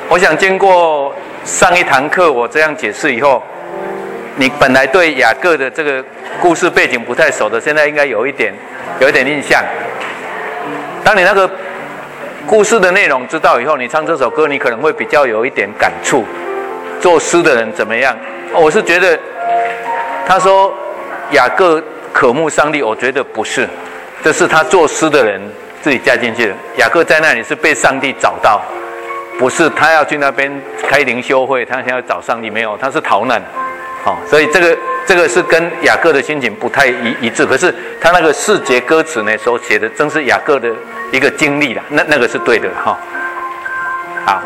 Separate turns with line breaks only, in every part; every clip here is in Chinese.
我想经过上一堂课我这样解释以后，你本来对雅各的这个故事背景不太熟的，现在应该有一点印象。当你那个故事的内容知道以后，你唱这首歌，你可能会比较有一点感触。作诗的人怎么样？我是觉得，他说雅各渴慕上帝，我觉得不是，这是他作诗的人自己加进去的。雅各在那里是被上帝找到，不是他要去那边开灵修会，他想要找上帝，没有，他是逃难。所以这个是跟雅各的心情不太一致。可是他那个4节歌词呢，所写的正是雅各的一个经历啦，那个是对的哈。好。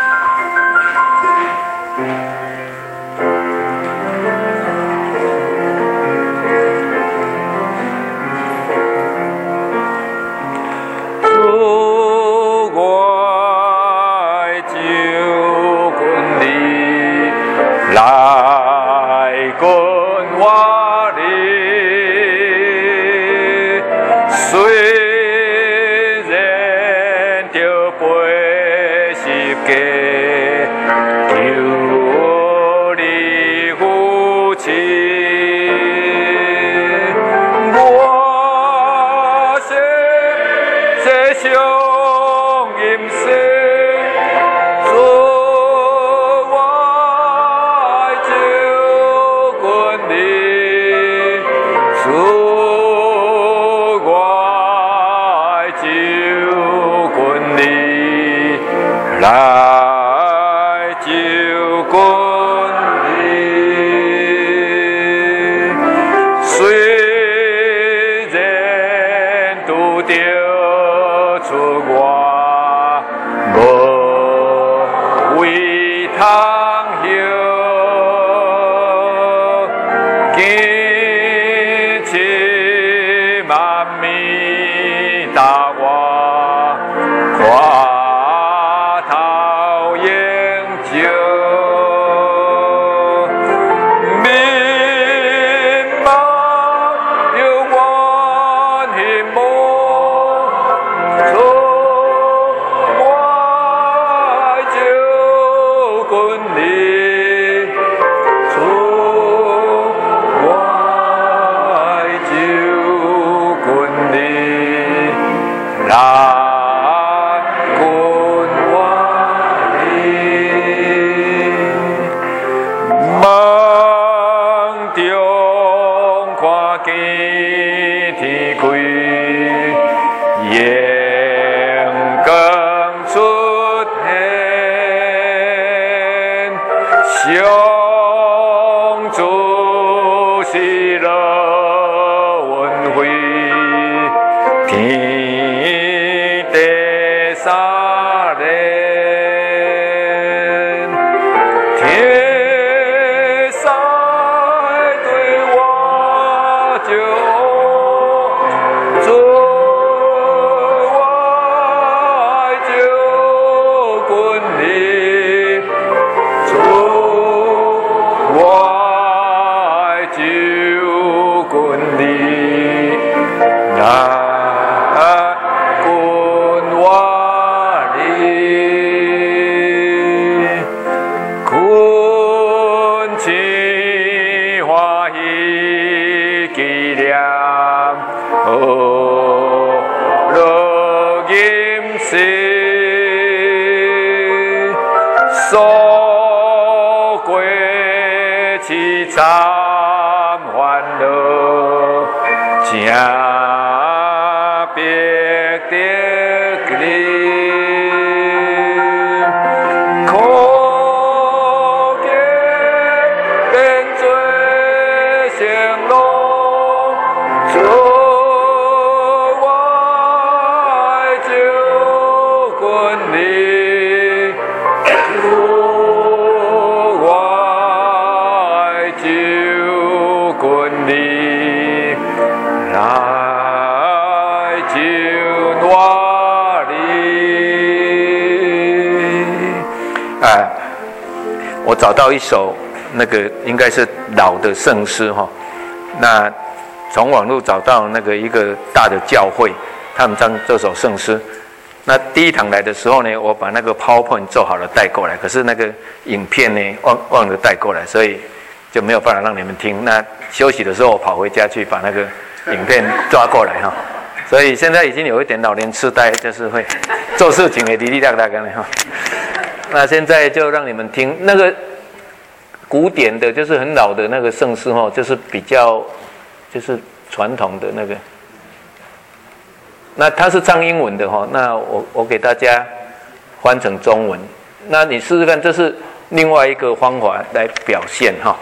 我找到一首那个应该是老的圣诗哈，那从网络找到那个一个大的教会，他们唱这首圣诗，
那第一堂来的时候呢，我把那个 PowerPoint 做好了带过来，可是那个影片呢忘了带过来，所以就没有办法让你们听。那休息的时候，我跑回家去把那个影片抓过来哈。所以现在已经有一点老年痴呆，就是会做事情的哩哩啦啦的哈。那现在就让你们听那个古典的，就是很老的那个圣诗哈，就是比较就是传统的那个。那它是唱英文的哈，那我给大家翻成中文。那你试试看，这是另外一个方法来表现哈。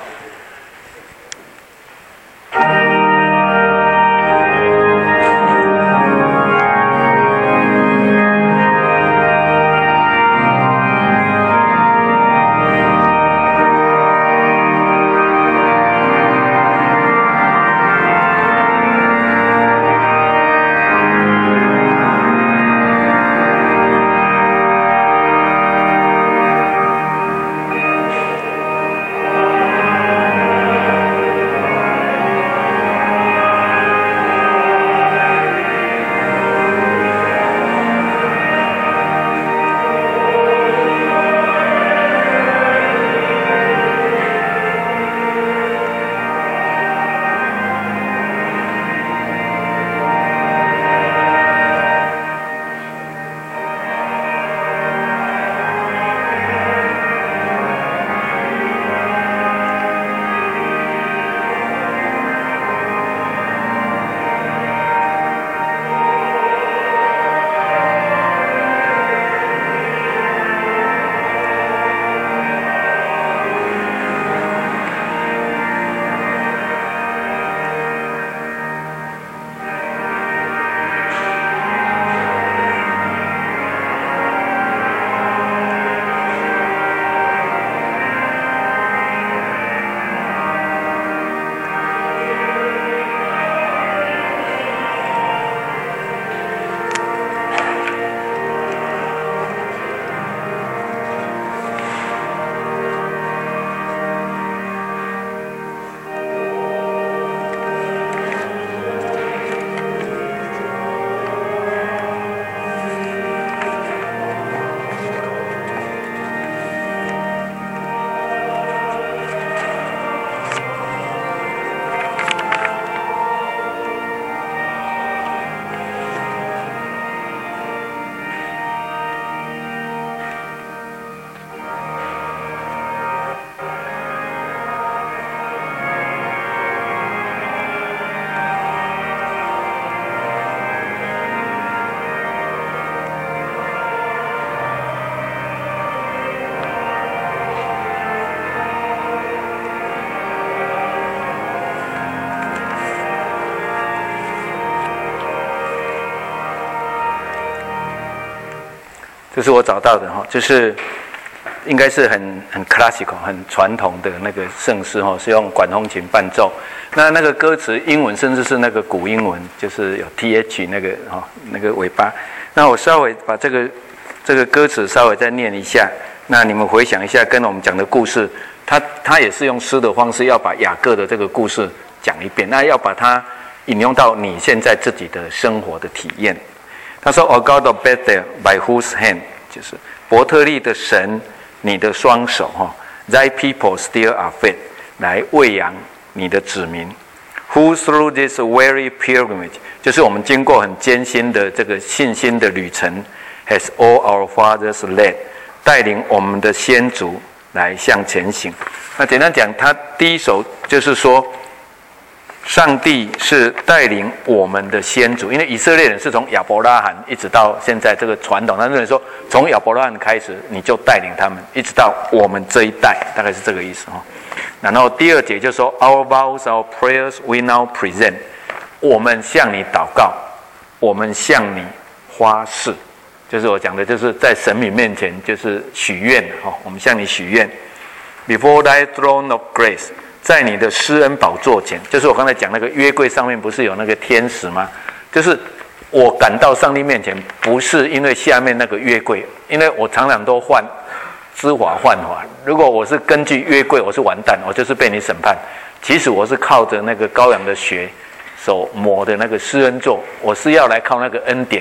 这是我找到的哈，就是应该是很 classical 很传统的那个圣诗哈，是用管风琴伴奏。那个歌词英文甚至是那个古英文，就是有 th 那个哈那个尾巴。那我稍微把这个歌词稍微再念一下，那你们回想一下，跟我们讲的故事，他也是用诗的方式要把雅各的这个故事讲一遍，那要把它引用到你现在自己的生活的体验。他说 ：“O God of Bethel, by whose hand， 就是伯特利的神，你的双手哈 ，Thy people still are fed， 来喂养你的子民。Who through this weary pilgrimage， 就是我们经过很艰辛的这个信心的旅程 ，has all our fathers led， 带领我们的先祖来向前行。那简单讲，他第一首就是说。”上帝是带领我们的先祖，因为以色列人是从亚伯拉罕一直到现在这个传统，他认为说从亚伯拉罕开始你就带领他们，一直到我们这一代，大概是这个意思哈。然后第二节就说 Our vows, our prayers we now present， 我们向你祷告，我们向你发誓，就是我讲的，就是在神明面前就是许愿哈，我们向你许愿 ，Before thy throne of grace。在你的施恩宝座前，就是我刚才讲那个约柜上面不是有那个天使吗？就是我赶到上帝面前，不是因为下面那个约柜，因为我常常都知法犯法。如果我是根据约柜，我是完蛋，我就是被你审判。其实我是靠着那个羔羊的血所抹的那个施恩座，我是要来靠那个恩典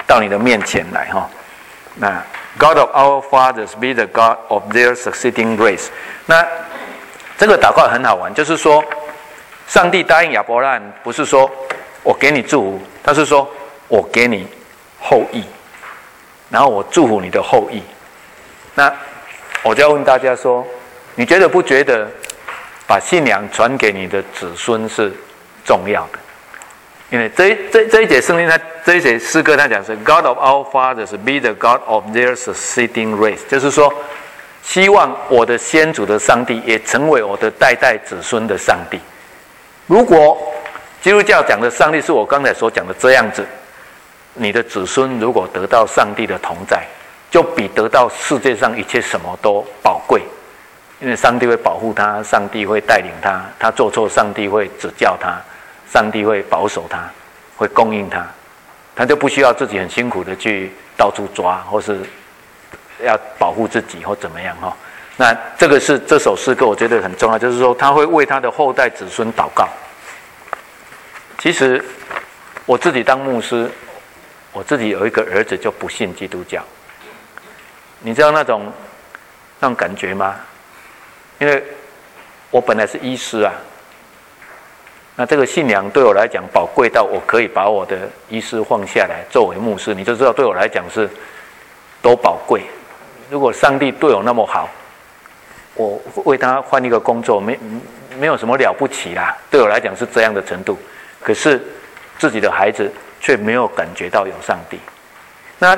到你的面前来哈。那 God of our fathers be the God of their succeeding race。那这个祷告很好玩，就是说，上帝答应亚伯拉罕，不是说我给你祝福，他是说我给你后裔，然后我祝福你的后裔。那我就要问大家说，你觉得不觉得把信仰传给你的子孙是重要的？因为这一节圣经，这一节诗歌，他讲是 God of our fathers be the God of their succeeding race， 就是说，希望我的先祖的上帝也成为我的代代子孙的上帝。如果基督教讲的上帝是我刚才所讲的这样子，你的子孙如果得到上帝的同在，就比得到世界上一切什么都宝贵。因为上帝会保护他，上帝会带领他，他做错，上帝会指教他，上帝会保守他，会供应他，他就不需要自己很辛苦的去到处抓，或是要保护自己或怎么样哈。那这个是这首诗歌我觉得很重要，就是说他会为他的后代子孙祷告。其实我自己当牧师，我自己有一个儿子就不信基督教，你知道那种感觉吗？因为我本来是医师啊，那这个信仰对我来讲宝贵到我可以把我的医师放下来作为牧师，你就知道对我来讲是多宝贵。如果上帝对我那么好，我为他换一个工作没有什么了不起啦，对我来讲是这样的程度。可是自己的孩子却没有感觉到有上帝。那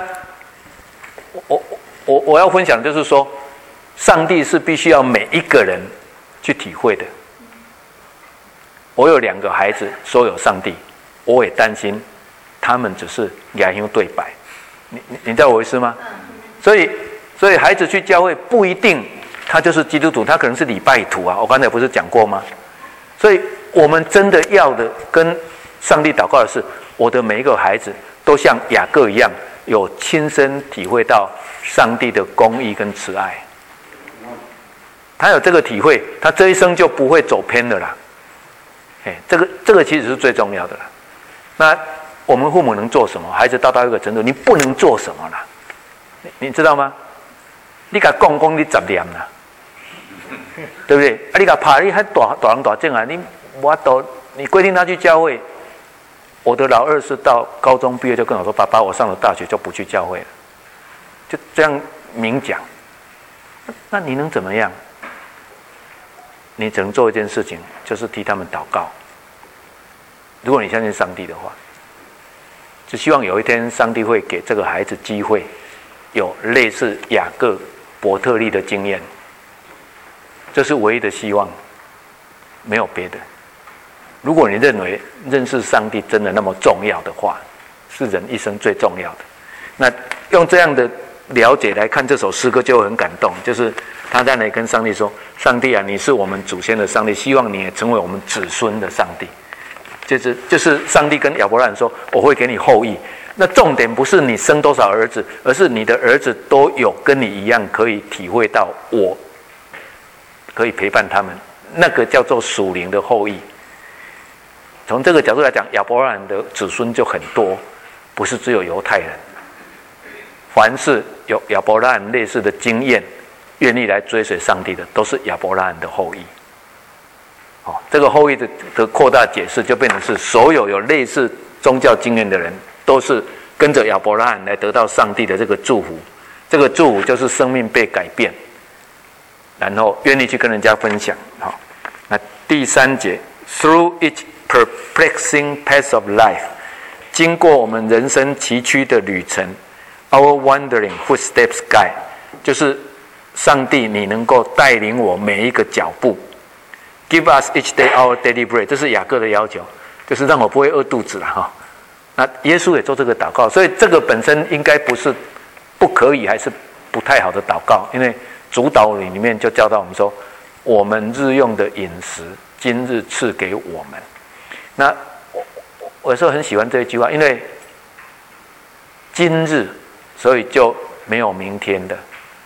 我要分享就是说，上帝是必须要每一个人去体会的。我有2个孩子说有上帝，我也担心他们只是牙香对白。你知道我意思吗？所以孩子去教会不一定他就是基督徒，他可能是礼拜徒啊。我刚才不是讲过吗？所以我们真的要的跟上帝祷告的是，我的每一个孩子都像雅各一样，有亲身体会到上帝的公义跟慈爱。他有这个体会，他这一生就不会走偏了啦。这个其实是最重要的啦。那我们父母能做什么？孩子到一个程度，你不能做什么啦？你知道吗？你给他讲你10年啦，对不对？啊，你给他怕你还大人大正啊，你规定他去教会。我的老二是到高中毕业就跟我说：“爸爸，我上了大学就不去教会了。”就这样明讲。那你能怎么样？你只能做一件事情，就是替他们祷告。如果你相信上帝的话，就希望有一天上帝会给这个孩子机会，有类似雅各、伯特利的经验。这是唯一的希望，没有别的。如果你认为认识上帝真的那么重要的话，是人一生最重要的，那用这样的了解来看这首诗歌就会很感动。就是他在那里跟上帝说：“上帝啊，你是我们祖先的上帝，希望你也成为我们子孙的上帝。”就是上帝跟亚伯拉罕说：“我会给你后裔。”那重点不是你生多少儿子，而是你的儿子都有跟你一样可以体会到我可以陪伴他们，那个叫做属灵的后裔。从这个角度来讲，亚伯拉罕的子孙就很多，不是只有犹太人。凡是有亚伯拉罕类似的经验，愿意来追随上帝的，都是亚伯拉罕的后裔。这个后裔的扩大解释，就变成是所有类似宗教经验的人，都是跟着亚伯拉罕来得到上帝的这个祝福。这个祝福就是生命被改变，然后愿意去跟人家分享。好，那第3节 ，Through each perplexing path of life， 经过我们人生崎岖的旅程 ，Our wandering footsteps guide， 就是上帝，你能够带领我每一个脚步。Give us each day our daily bread， 这是雅各的要求，就是让我不会饿肚子了哈。那耶稣也做这个祷告，所以这个本身应该不是不可以，还是不太好的祷告，因为主导里面就教导我们说，我们日用的饮食，今日赐给我们。那我有时候很喜欢这一句话，因为今日，所以就没有明天的。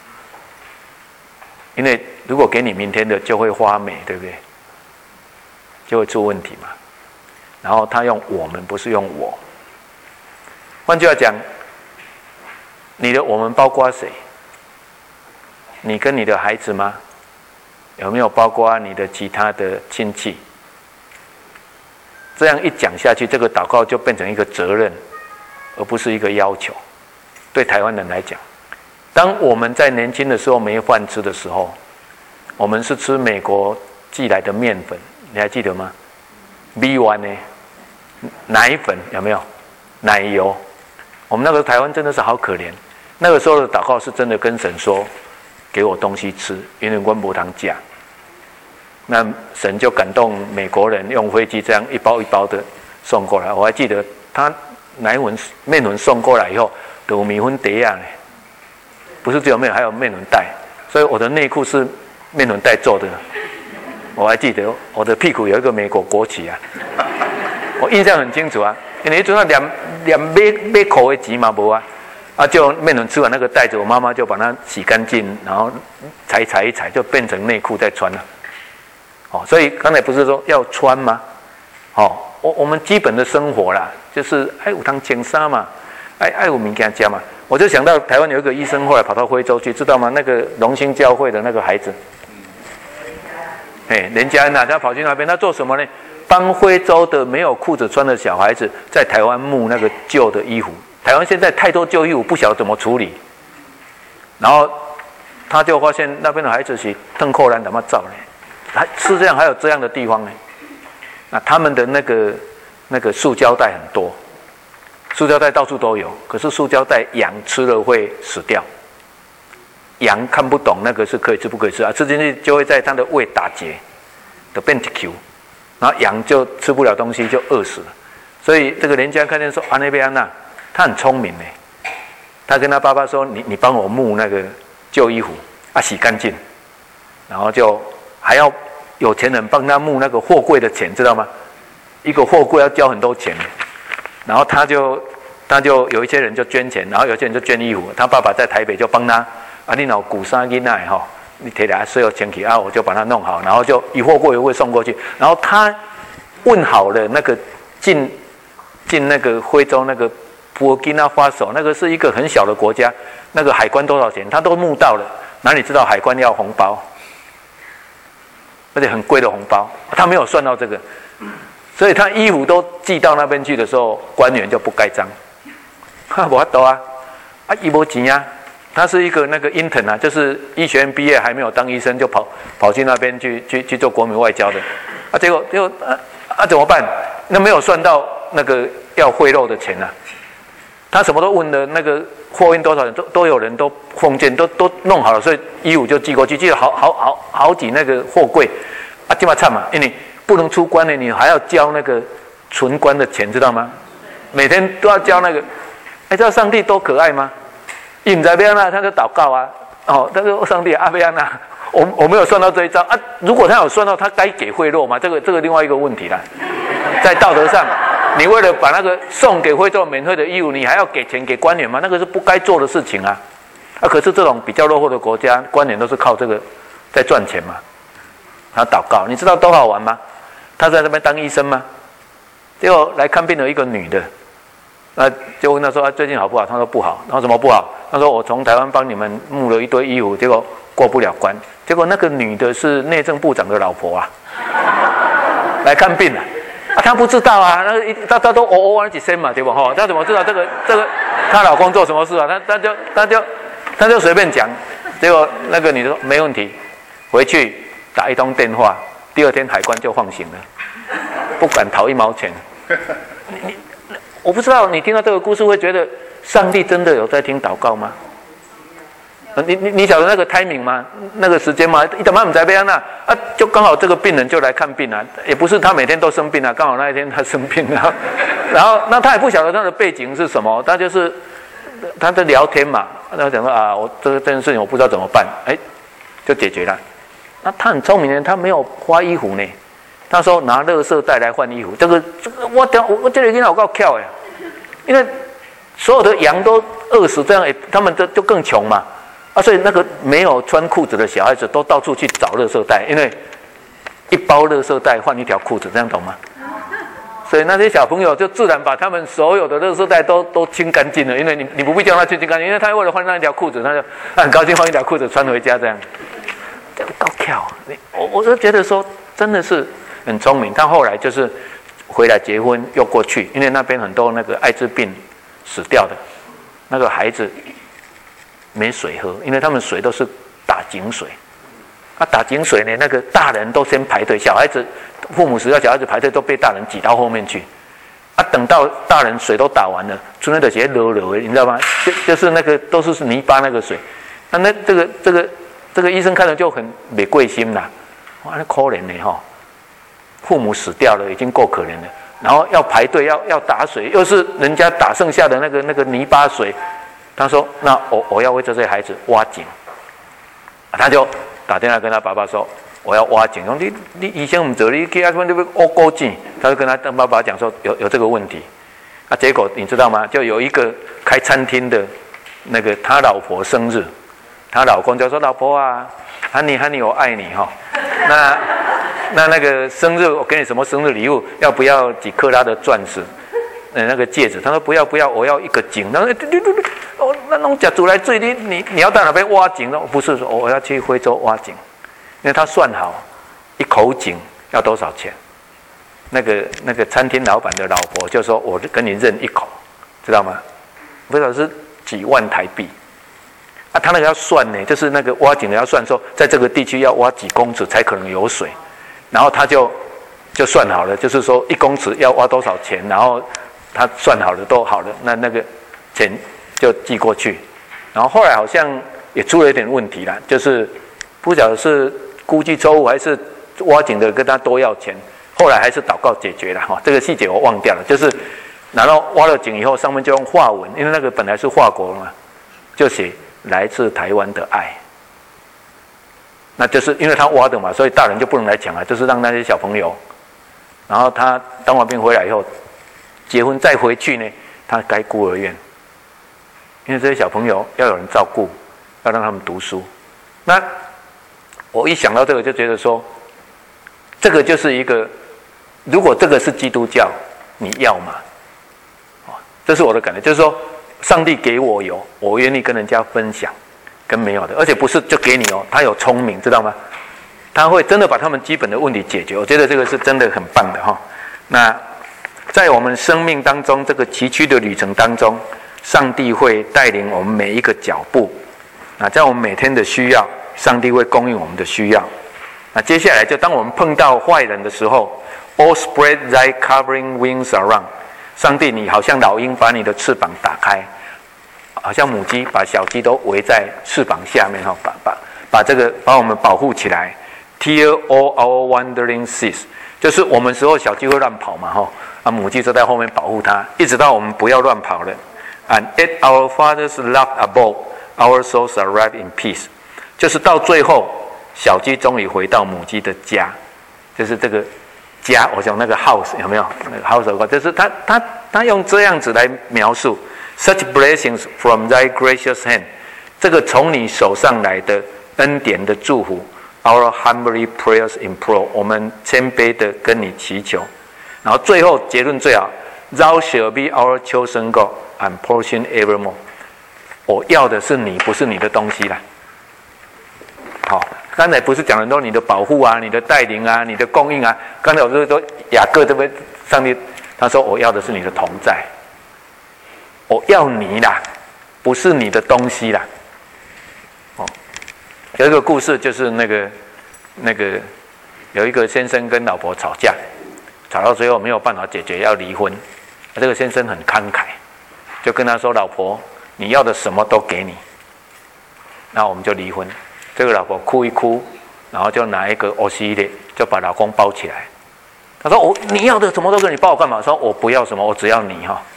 因为如果给你明天的，就会发霉，对不对？就会出问题嘛。然后他用我们，不是用我。换句话讲， 你的我们包括谁？你跟你的孩子吗？有没有包括你的其他的亲戚？这样一讲下去，这个祷告就变成一个责任，而不是一个要求。对台湾人来讲，当我们在年轻的时候没饭吃的时候，我们是吃美国寄来的面粉，你还记得吗？米丸呢？奶粉有没有？奶油？我们那个台湾真的是好可怜。那个时候的祷告是真的跟神说，给我东西吃，因为我没糖价。那神就感动美国人，用飞机这样一包一包的送过来。我还记得他面粉送过来以后，有米粉碟啊，不是只有面，还有面粉袋。所以我的内裤是面粉袋做的。我还记得我的屁股有一个美国国旗啊，我印象很清楚啊。因为那连买口的钱嘛无啊，就面粉吃完那个袋子，我妈妈就把它洗干净，然后踩一踩，就变成内裤再穿了。所以刚才不是说要穿吗？我们基本的生活啦，就是有汤青沙嘛，有物件吃嘛。我就想到台湾有一个医生，后来跑到非洲去，知道吗？那个荣兴教会的那个孩子，连家人他跑去那边，他做什么呢？帮非洲的没有裤子穿的小孩子，在台湾募那个旧的衣服。台湾现在太多旧衣服，不晓得怎么处理。然后他就发现那边的孩子是腾扣篮怎么造呢？世界上还有这样的地方呢？那他们的那个塑胶袋很多，塑胶袋到处都有，可是塑胶袋羊吃了会死掉。羊看不懂那个是可以吃不可以吃啊，吃进去就会在它的胃打结，的变 TQ， 然后羊就吃不了东西就饿死了。所以这个人家看见说那边那，他很聪明呢，他跟他爸爸说：“你帮我募那个旧衣服洗干净，然后就还要。”有钱人帮他募那个货柜的钱，知道吗？一个货柜要交很多钱，然后他就有一些人就捐钱，然后有些人就捐衣服。他爸爸在台北就帮他你老古沙囡仔哈，你提来所有钱去我就把它弄好，然后就以货柜会送过去。然后他问好了那个进那个非洲那个布基纳法索，那个是一个很小的国家，那个海关多少钱他都募到了。哪里知道海关要红包？而且很贵的红包，他没有算到这个，所以他衣服都寄到那边去的时候，官员就不盖章。没办法啊，他没钱啊，他是一个那个 intern 啊，就是医学院毕业还没有当医生就跑去那边去做国民外交的，结果怎么办？那没有算到那个要贿赂的钱啊，他什么都问了，那个货运多少人都有人都奉献都弄好了，所以衣服就寄过去，寄了好几那个货柜这么惨嘛，因为你不能出关呢，你还要交那个存关的钱，知道吗？每天都要交那个，知道上帝多可爱吗？不知道要怎，他就祷告啊，他说上帝阿贝安娜，我没有算到这一招啊，如果他有算到，他该给贿赂吗？这个另外一个问题啦，在道德上。你为了把那个送给非洲免费的义务，你还要给钱给官员吗？那个是不该做的事情啊！可是这种比较落后的国家，官员都是靠这个在赚钱嘛。他祷告，你知道多好玩吗？他在那边当医生吗？结果来看病的一个女的，就问他说最近好不好？他说不好。然后怎么不好？他说我从台湾帮你们募了一堆衣服，结果过不了关。结果那个女的是内政部长的老婆啊，来看病了。他不知道啊，他都玩几声嘛，对不哈？他怎么知道这个她老公做什么事啊？他就随便讲，结果那个女的说没问题，回去打一通电话，第二天海关就放行了，不敢讨1毛钱。我不知道你听到这个故事会觉得上帝真的有在听祷告吗？你晓得那个 timing 吗？那个时间吗？一点半不在边啊，就刚好这个病人就来看病啊，也不是他每天都生病啊，刚好那一天他生病啊，然后那他也不晓得他的背景是什么，他就是他在聊天嘛，他讲说我这件事情我不知道怎么办，就解决了。那他很聪明的，他没有花衣服呢，他说拿垃圾袋来换衣服，这个我这里跟他够巧哎，因为所有的羊都饿死，这样他们就更穷嘛。所以那个没有穿裤子的小孩子都到处去找垃圾袋，因为一包垃圾袋换一条裤子，这样懂吗？ 所以那些小朋友就自然把他们所有的垃圾袋都清干净了，因为你不必叫他去清干净，因为他为了换那一条裤子，他就很高兴换一条裤子穿回家这样。这样高跳，我就觉得说真的是很聪明。他后来就是回来结婚又过去，因为那边很多那个艾滋病死掉的那个孩子没水喝，因为他们水都是打井水。打井水呢，那个大人都先排队，小孩子父母死掉，小孩子排队都被大人挤到后面去。等到大人水都打完了，出来的些热热的，你知道吗？就是那个都是泥巴那个水。那这个医生看了就很没贵心啦，哇，那可怜呢哈，父母死掉了已经够可怜了，然后要排队要打水，又是人家打剩下的那个泥巴水。他说：“那我要为这些孩子挖井。”他就打电话跟他爸爸说：“我要挖井。”说你医生不做，你去那边挖沟井。他就跟他爸爸讲说有这个问题。结果你知道吗？就有一个开餐厅的那个他老婆生日，他老公就说：“老婆啊，honey，我爱你哈。那个生日我给你什么生日礼物？要不要几克拉的钻石？那个戒指？”他说：“不要，我要一个井。”他说：“那弄假煮来醉，你要到哪边挖井呢？不是，我要去非洲挖井，因为他算好一口井要多少钱。那个餐厅老板的老婆就说：“我跟你认一口，知道吗？不知道是几万台币。”他那个要算呢，就是那个挖井的要算说，在这个地区要挖几公尺才可能有水，然后他就算好了，就是说1公尺要挖多少钱，然后他算好了都好了，那个钱就寄过去。然后后来好像也出了一点问题啦，就是不晓得是估计错误还是挖井的跟他多要钱，后来还是祷告解决了哈。这个细节我忘掉了，就是然后挖了井以后，上面就用法文，因为那个本来是法国嘛，就写来自台湾的爱。那就是因为他挖的嘛，所以大人就不能来抢了，就是让那些小朋友。然后他当完兵回来以后，结婚再回去呢，他该孤儿院，因为这些小朋友要有人照顾，要让他们读书。那我一想到这个，就觉得说，这个就是一个，如果这个是基督教，你要吗？这是我的感觉，就是说，上帝给我有，我愿意跟人家分享，跟没有的，而且不是就给你哦，他有聪明，知道吗？他会真的把他们基本的问题解决，我觉得这个是真的很棒的哈。那在我们生命当中这个崎岖的旅程当中，上帝会带领我们每一个脚步。那在我们每天的需要，上帝会供应我们的需要。那接下来就当我们碰到坏人的时候 ，All spread thy covering wings around。上帝，你好像老鹰把你的翅膀打开，好像母鸡把小鸡都围在翅膀下面哈，把我们保护起来。Tear all our wandering seas， 就是我们时候小鸡会乱跑嘛哈，母鸡就在后面保护它，一直到我们不要乱跑了。And at our father's love above, our souls arrive in peace， 就是到最后，小鸡终于回到母鸡的家，就是这个家，我想那个 house 有没有？那个 house 就是他用这样子来描述 ，such blessings from thy gracious hand， 这个从你手上来的恩典的祝福。Our humbly prayers implore， 我们谦卑的跟你祈求，然后最后结论最好 ，Thou shall be our chosen God and portion evermore。我要的是你，不是你的东西啦。好，刚才不是讲很多你的保护啊、你的带领啊、你的供应啊。刚才我是说雅各这边，上帝他说我要的是你的同在，我要你啦，不是你的东西啦。有一个故事，就是那个有一个先生跟老婆吵架，吵到最后没有办法解决，要离婚。这个先生很慷慨，就跟他说：“老婆，你要的什么都给你。”那我们就离婚。这个老婆哭一哭，然后就拿一个欧西的，就把老公包起来。他说：“你要的什么都给你，包我干嘛？”说：“我不要什么，我只要你哈。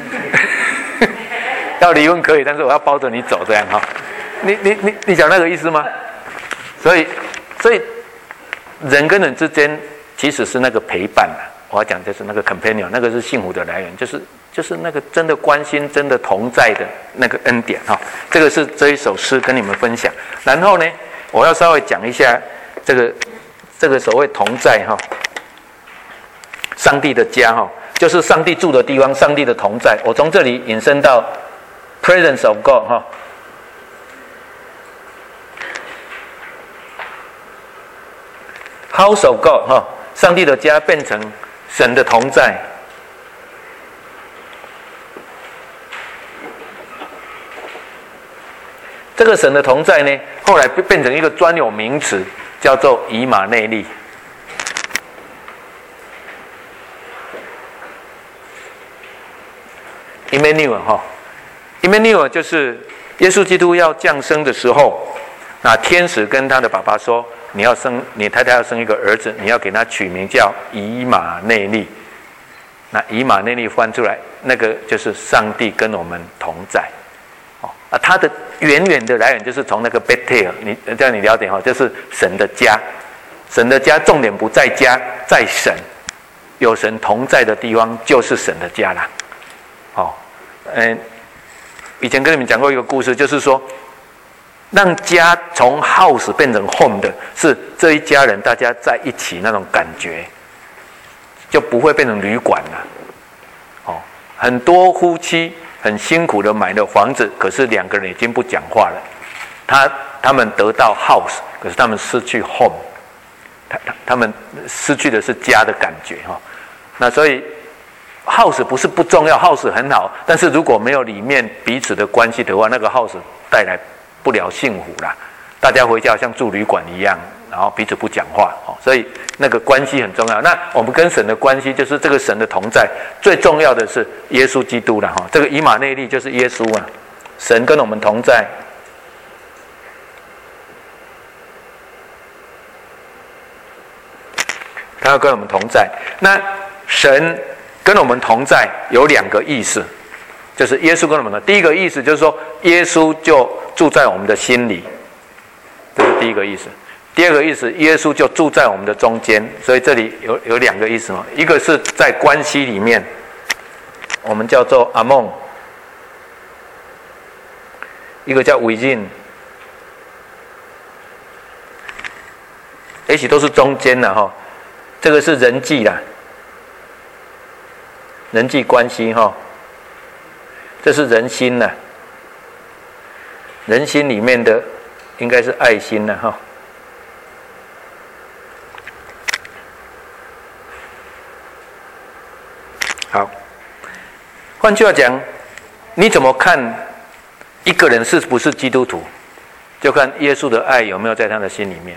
要离婚可以，但是我要包着你走，这样哈。”你讲那个意思吗？所以人跟人之间其实是那个陪伴啊。我要讲就是那个 companion， 那个是幸福的来源，就是那个真的关心、真的同在的那个恩典哈。这个是这一首诗跟你们分享。然后呢，我要稍微讲一下这个所谓同在哈，上帝的家哈。 就是上帝住的地方，上帝的同在。我从这里引申到 presence of God 哈。House of God 哈，上帝的家变成神的同在。这个神的同在呢，后来变成一个专有名词，叫做以马内利。Emmanuel 哈 ，Emmanuel 就是耶稣基督要降生的时候，那天使跟他的爸爸说：“你太太要生一个儿子，你要给他取名叫以马内利。”那以马内利翻出来，那个就是上帝跟我们同在。它的远远的来源就是从那个 Bethel， 这样你了解哈，就是神的家。神的家重点不在家，在神，有神同在的地方就是神的家啦。以前跟你们讲过一个故事，就是说，让家从 house 变成 home 的，是这一家人大家在一起那种感觉，就不会变成旅馆了。很多夫妻很辛苦的买了房子，可是两个人已经不讲话了。他们得到 house， 可是他们失去 home， 他们失去的是家的感觉哈。那所以 house 不是不重要 ，house 很好，但是如果没有里面彼此的关系的话，那个 house 带来不了幸福啦。大家回家像住旅馆一样，然后彼此不讲话，所以那个关系很重要。那我们跟神的关系，就是这个神的同在，最重要的是耶稣基督啦，这个以马内利就是耶稣啊，神跟我们同在。他要跟我们同在，那神跟我们同在有两个意思，就是耶稣跟我们的第一个意思就是说，耶稣就住在我们的心里，这是第一个意思。第二个意思，耶稣就住在我们的中间，所以这里有两个意思嘛，一个是在关系里面，我们叫做阿蒙，一个叫 within， 也许都是中间的哈，这个是人际啦，人际关系哈，这是人心啦，人心里面的应该是爱心啦哈。好，换句话讲，你怎么看一个人是不是基督徒，就看耶稣的爱有没有在他的心里面。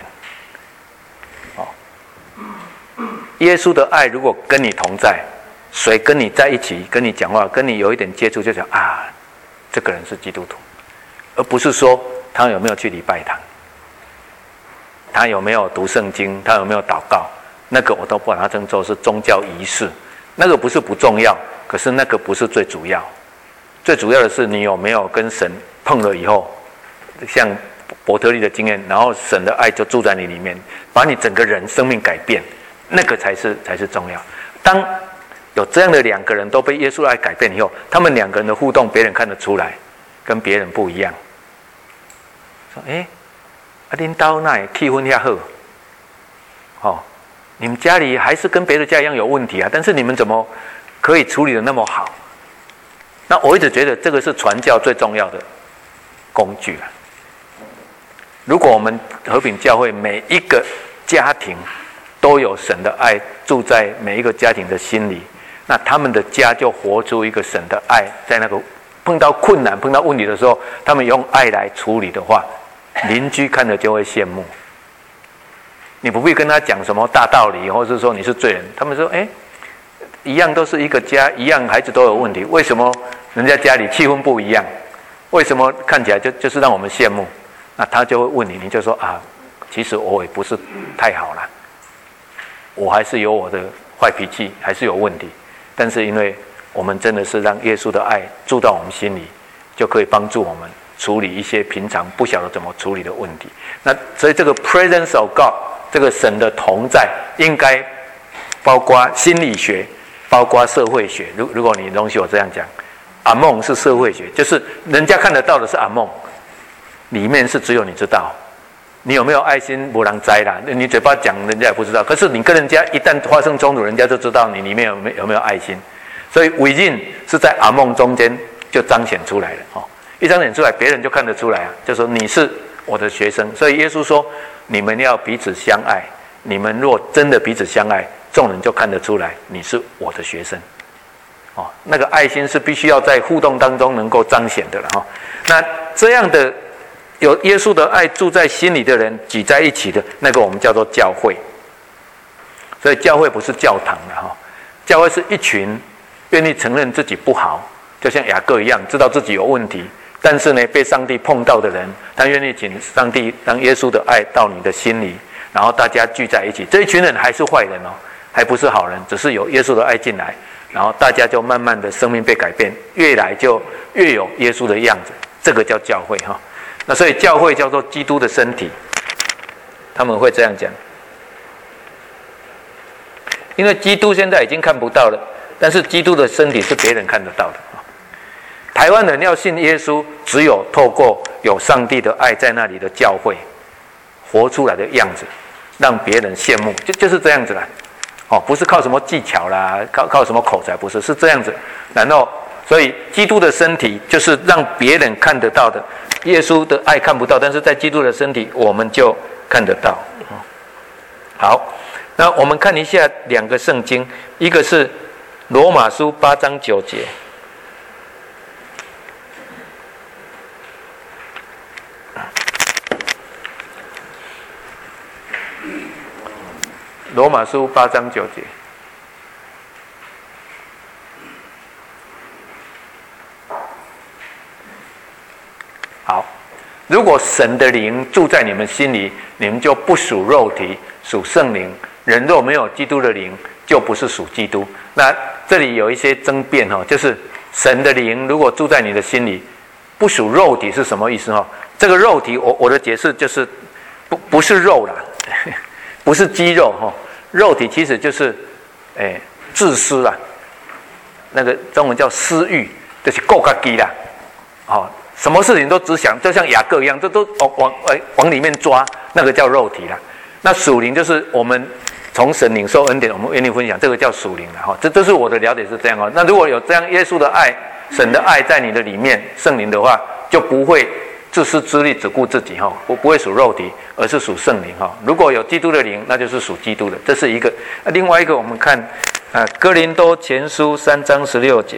耶稣的爱如果跟你同在，谁跟你在一起，跟你讲话，跟你有一点接触，就讲啊，这个人是基督徒，而不是说他有没有去礼拜堂，他有没有读圣经，他有没有祷告，那个我都不把它称作是宗教仪式。那个不是不重要，可是那个不是最主要。最主要的是你有没有跟神碰了以后，像伯特利的经验，然后神的爱就住在你里面，把你整个人生命改变，那个才是重要。当有这样的两个人都被耶稣的爱改变以后，他们两个人的互动，别人看得出来，跟别人不一样。说，恁家哪气氛遐好？你们家里还是跟别的家一样有问题啊，但是你们怎么可以处理得那么好？那我一直觉得这个是传教最重要的工具了。如果我们和平教会每一个家庭都有神的爱住在每一个家庭的心里，那他们的家就活出一个神的爱，在那个碰到困难、碰到问题的时候，他们用爱来处理的话，邻居看了就会羡慕。你不必跟他讲什么大道理，或者说你是罪人。他们说，一样都是一个家，一样孩子都有问题，为什么人家家里气氛不一样？为什么看起来就是让我们羡慕？那他就会问你，你就说啊，其实我也不是太好了，我还是有我的坏脾气，还是有问题。但是因为我们真的是让耶稣的爱住到我们心里，就可以帮助我们处理一些平常不晓得怎么处理的问题。那所以这个 presence of God。这个神的同在应该包括心理学，包括社会学。如果你容许我这样讲，阿梦是社会学，就是人家看得到的是阿梦，里面是只有你知道。你有没有爱心，没人知啦。你嘴巴讲，人家也不知道。可是你跟人家一旦发生冲突，人家就知道你里面有没有爱心。 所以委任是在阿梦中间就彰显出来了哦。一彰显出来，别人就看得出来啊，就说你是我的学生。所以耶稣说，你们要彼此相爱。你们若真的彼此相爱，众人就看得出来你是我的学生。哦，那个爱心是必须要在互动当中能够彰显的了哈。那这样的有耶稣的爱住在心里的人挤在一起的那个，我们叫做教会。所以教会不是教堂了哈，教会是一群愿意承认自己不好，就像雅各一样，知道自己有问题，但是呢被上帝碰到的人，他愿意请上帝让耶稣的爱到你的心里，然后大家聚在一起。这一群人还是坏人哦，还不是好人，只是有耶稣的爱进来，然后大家就慢慢的生命被改变，越来就越有耶稣的样子，这个叫教会哈。那所以教会叫做基督的身体，他们会这样讲。因为基督现在已经看不到了，但是基督的身体是别人看得到的。台湾人要信耶稣，只有透过有上帝的爱在那里的教会活出来的样子，让别人羡慕，就是这样子啦。哦，不是靠什么技巧啦，靠什么口才，不是，是这样子。然后，所以基督的身体就是让别人看得到的，耶稣的爱看不到，但是在基督的身体我们就看得到。好。那我们看一下两个圣经，一个是罗马书8章9节，罗马书8章9节。好，如果神的灵住在你们心里，你们就不属肉体，属圣灵。人若没有基督的灵，就不是属基督。那这里有一些争辩哈，就是神的灵如果住在你的心里，不属肉体是什么意思哈？这个肉体，我的解释就是不是肉啦，不是肌肉哈。肉体其实就是自私啦，那个中文叫私欲，就是够自己啦。哦，什么事情都只想，就像雅各一样，这都往里面抓，那个叫肉体啦。那属灵就是我们从神领受恩典，我们愿意分享，这个叫属灵了哈。这是我的了解是这样哦。那如果有这样耶稣的爱、神的爱在你的里面，圣灵的话，就不会自私自利，只顾自己哈，不会属肉体，而是属圣灵哈。如果有基督的灵，那就是属基督的，这是一个。另外一个，我们看哥林多前书3章16节。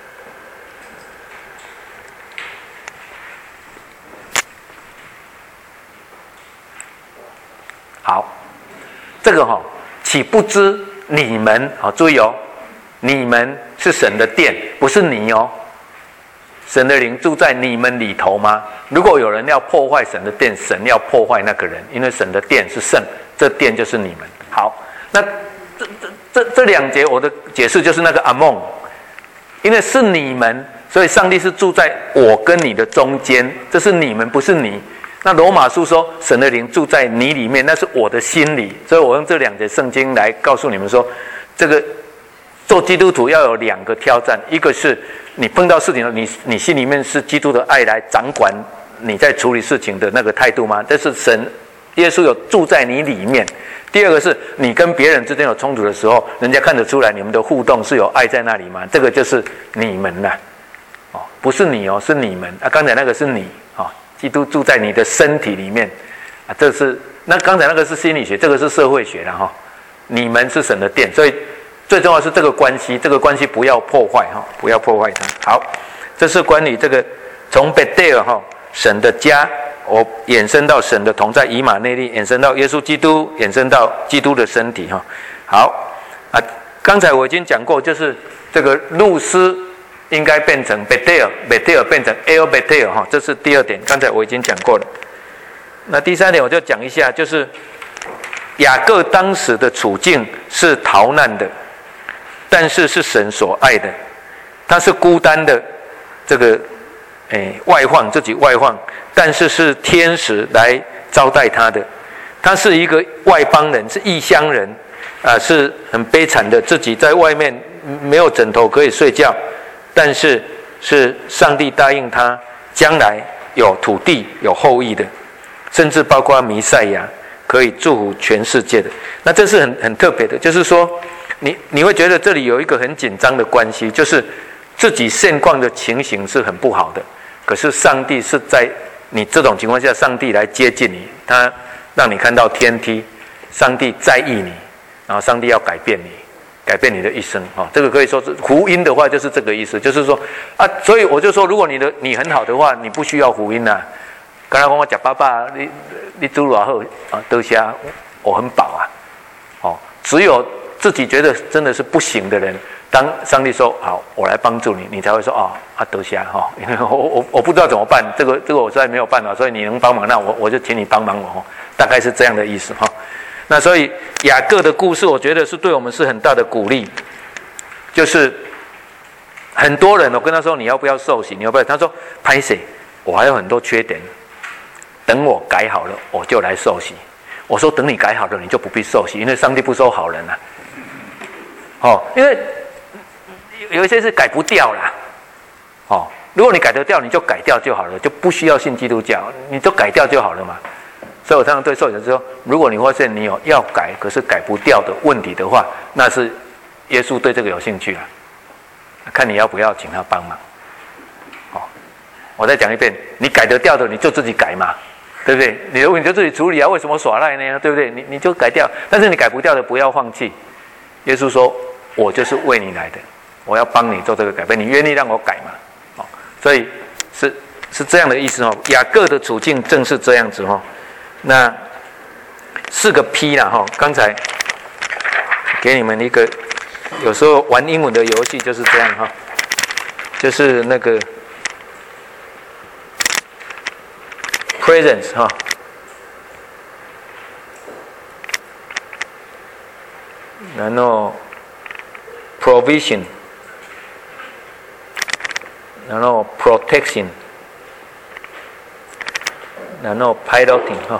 好，这个岂不知你们注意哦，你们是神的殿，不是你哦。神的灵住在你们里头吗？如果有人要破坏神的殿，神要破坏那个人，因为神的殿是圣，这殿就是你们。好，那这两节我的解释就是那个阿梦，因为是你们，所以上帝是住在我跟你的中间，这是你们，不是你。那罗马书说神的灵住在你里面，那是我的心里，所以我用这两节圣经来告诉你们说，这个做基督徒要有两个挑战，一个是你碰到事情了，你心里面是基督的爱来掌管你在处理事情的那个态度吗？这是神耶稣有住在你里面。第二个是你跟别人之间有冲突的时候，人家看得出来你们的互动是有爱在那里吗？这个就是你们啦，不是你哦，是你们啊。刚才那个是你基督住在你的身体里面这是那刚才那个是心理学，这个是社会学啦哈。你们是神的殿，所以最重要是这个关系，这个关系不要破坏不要破坏它。好，这是关于这个从贝特尔神的家，我衍生到神的同在以马内利，衍生到耶稣基督，衍生到基督的身体好刚才我已经讲过，就是这个路斯应该变成贝特尔变成 El 贝特尔这是第二点，刚才我已经讲过了。那第三点我就讲一下，就是雅各当时的处境是逃难的，但是是神所爱的，他是孤单的，这个外放，自己外放，但是是天使来招待他的。他是一个外邦人，是异乡人是很悲惨的，自己在外面没有枕头可以睡觉，但是是上帝答应他将来有土地有后裔的，甚至包括弥赛亚可以祝福全世界的。那这是很特别的，就是说你会觉得这里有一个很紧张的关系，就是自己现况的情形是很不好的，可是上帝是在你这种情况下，上帝来接近你，他让你看到天梯，上帝在意你，然后上帝要改变你，改变你的一生啊。这个可以说是福音的话，就是这个意思，就是说啊，所以我就说，如果你很好的话，你不需要福音呐。刚才我讲爸爸，你都多好啊，多谢我很饱啊。哦，只有自己觉得真的是不行的人，当上帝说好，我来帮助你，你才会说多谢哈，因为我不知道怎么办，这个我实在没有办法，所以你能帮忙，那我就请你帮忙我，大概是这样的意思哈。那所以雅各的故事，我觉得是对我们是很大的鼓励，就是很多人我跟他说你要不要受洗，你要不要？他说拍谁？我还有很多缺点，等我改好了我就来受洗。我说等你改好了你就不必受洗，因为上帝不收好人啊。因为有一些是改不掉啦。如果你改得掉，你就改掉就好了，就不需要信基督教，你就改掉就好了嘛。所以我常常对受洗者说，如果你发现你有要改可是改不掉的问题的话，那是耶稣对这个有兴趣啊，看你要不要请他帮忙。我再讲一遍，你改得掉的你就自己改嘛，对不对？你的问题就自己处理啊，为什么耍赖呢？对不对？你就改掉，但是你改不掉的不要放弃。耶稣说我就是为你来的，我要帮你做这个改变，你愿意让我改嘛？所以是这样的意思哦。雅各的处境正是这样子哦。那4个 P 啦哈，刚才给你们一个，有时候玩英文的游戏就是这样哈，就是那个 presence 哈，然后 provision， 然后 protection， 然后 piloting 哈，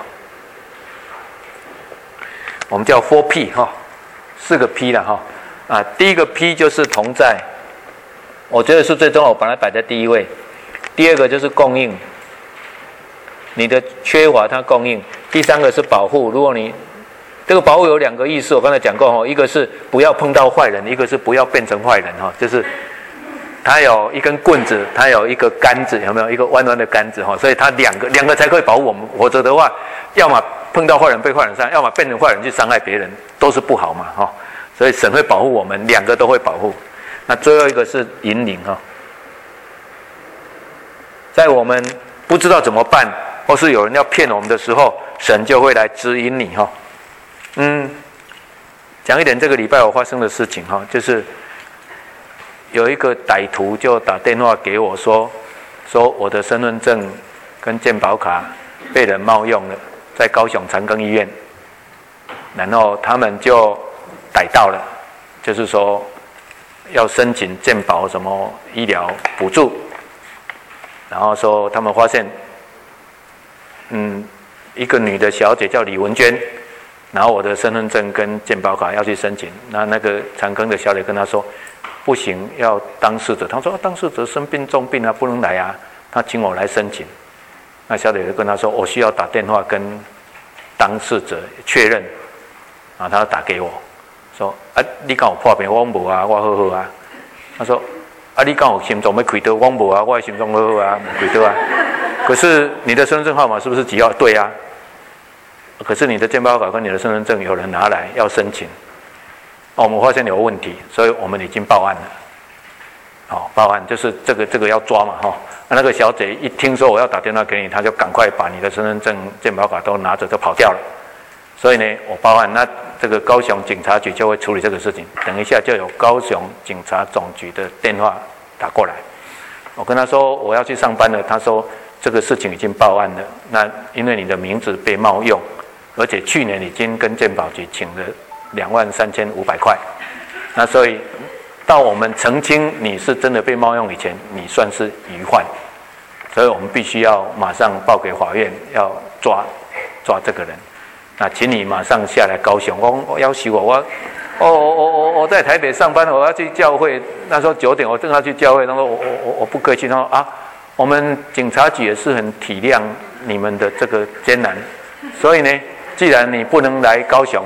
我们叫 4P 哈，4个 P 了哈。第一个 P 就是同在，我觉得是最重要，我把它摆在第一位。第二个就是供应，你的缺乏它供应。第3个是保护，如果你这个保护有2个意思，我刚才讲过哈，一个是不要碰到坏人，一个是不要变成坏人哈，就是它有一根棍子，它有一个杆子，有没有一个弯弯的杆子哈？所以它两个才可以保护我们，否则的话，要么碰到坏人被坏人伤害，要么变成坏人去伤害别人，都是不好嘛哈。所以神会保护我们，2个都会保护。那最后一个是引领哈，在我们不知道怎么办，或是有人要骗我们的时候，神就会来指引你哈。讲一点这个礼拜我发生的事情哈，就是有一个歹徒就打电话给我说我的身份证跟健保卡被人冒用了，在高雄长庚医院，然后他们就逮到了，就是说要申请健保什么医疗补助，然后说他们发现一个女的小姐叫李文娟，然后我的身份证跟健保卡要去申请，那个长庚的小姐跟他说不行，要当事者。他说当事者生病重病啊，不能来啊，他请我来申请。那小姐就跟他说我需要打电话跟当事者确认，然后他打给我说你跟我破病，我没啊，我好好啊。他说你跟我心脏要开刀，我没啊，我的心脏好好啊，开刀啊。可是你的身份证号码是不是几号？对啊。可是你的健保卡跟你的身份证有人拿来要申请，我们发现有问题，所以我们已经报案了。报案就是这个要抓嘛哈。那个小姐一听说我要打电话给你，她就赶快把你的身份证、健保卡都拿着就跑掉了。所以呢，我报案，那这个高雄警察局就会处理这个事情。等一下就有高雄警察总局的电话打过来，我跟他说我要去上班了，他说这个事情已经报案了，那因为你的名字被冒用。而且去年已经跟健保局请了23500块，那所以到我们澄清你是真的被冒用以前，你算是虞患，所以我们必须要马上报给法院，要抓这个人。那请你马上下来高雄，我要求我在台北上班，我要去教会，那时候9点我正要去教会，他说我不可以去，他说我们警察局也是很体谅你们的这个艰难，所以呢。既然你不能来高雄，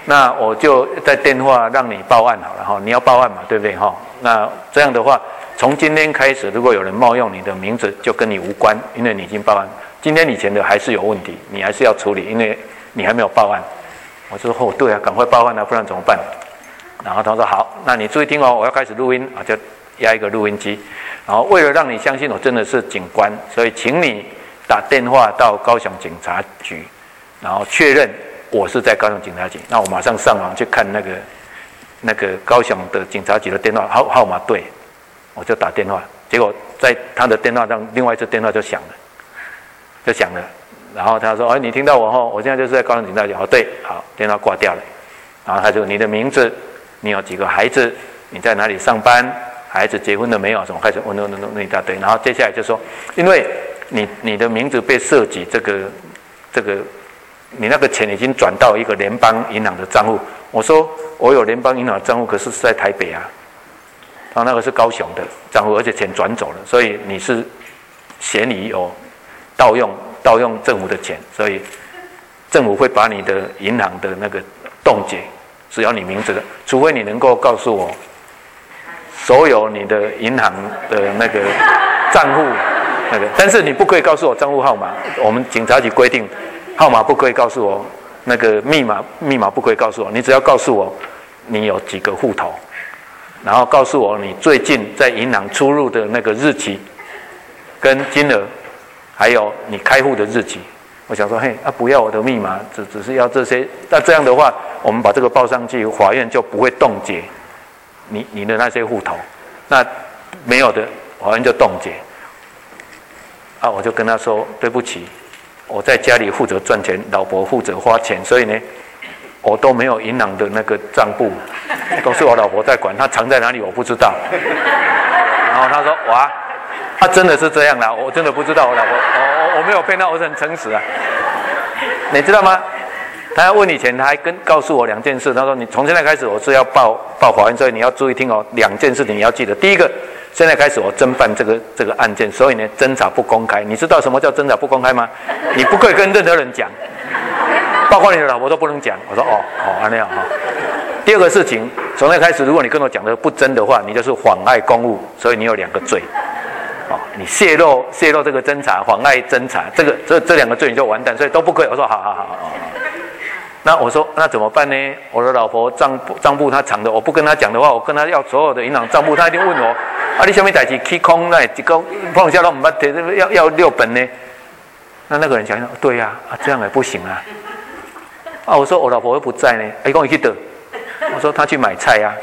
那我就在电话让你报案好了哈，你要报案嘛，对不对哈？那这样的话，从今天开始，如果有人冒用你的名字，就跟你无关，因为你已经报案。今天以前的还是有问题，你还是要处理，因为你还没有报案。我就说哦，对啊，赶快报案啊，不然怎么办？然后他说好，那你注意听哦，我要开始录音啊，就压一个录音机。然后为了让你相信我真的是警官，所以请你打电话到高雄警察局，然后确认我是在高雄警察局。那我马上上网去看那个高雄的警察局的电话号码对，我就打电话，结果在他的电话上，另外一次电话就响了，然后他说：“哎，你听到我吼？我现在就是在高雄警察局。”哦，对，好，电话挂掉了。然后他就你的名字，你有几个孩子，你在哪里上班，孩子结婚了没有？怎么开始问一大堆。然后接下来就说，因为你的名字被涉及这个，你那个钱已经转到一个联邦银行的账户。我说我有联邦银行的账户，可是在台北啊。他那个是高雄的账户，而且钱转走了，所以你是嫌疑有盗用政府的钱，所以政府会把你的银行的那个冻结，只要你名字的，除非你能够告诉我所有你的银行的那个账户那个，但是你不可以告诉我账户号码，我们警察局规定，号码不可以告诉我，那个密码不可以告诉我，你只要告诉我你有几个户头。然后告诉我你最近在银行出入的那个日期跟金额，还有你开户的日期。我想说，嘿，不要我的密码，只是要这些。那这样的话，我们把这个报上去，法院就不会冻结你的那些户头。那没有的，法院就冻结。啊，我就跟他说，对不起，我在家里负责赚钱，老婆负责花钱，所以呢，我都没有银行的那个账簿，都是我老婆在管，她藏在哪里我不知道。然后他说哇，他真的是这样啦，我真的不知道我老婆，我没有骗他，我是很诚实啊。你知道吗？他要问你钱，他还告诉我2件事。他说你从现在开始我是要报法院，所以你要注意听哦，2件事情你要记得。第一个，现在开始我侦办这个案件，所以呢侦查不公开。你知道什么叫侦查不公开吗？你不可以跟任何人讲。包括你的老婆都不能讲。我说那样哈。第二个事情，从那开始，如果你跟我讲的不真的话，你就是妨碍公务，所以你有2个罪。你泄露这个侦查，妨碍侦查，这2个罪你就完蛋，所以都不可以。我说好。那我说那怎么办呢？我的老婆账簿她藏的，我不跟她讲的话，我跟她要所有的银行账簿，她一定问我啊，你什么代志起空那一个碰下都唔捌提，要6本呢？那个人想想，对呀，这样也不行啊。我说我老婆又不在呢，跟我去得。我说她去买菜呀。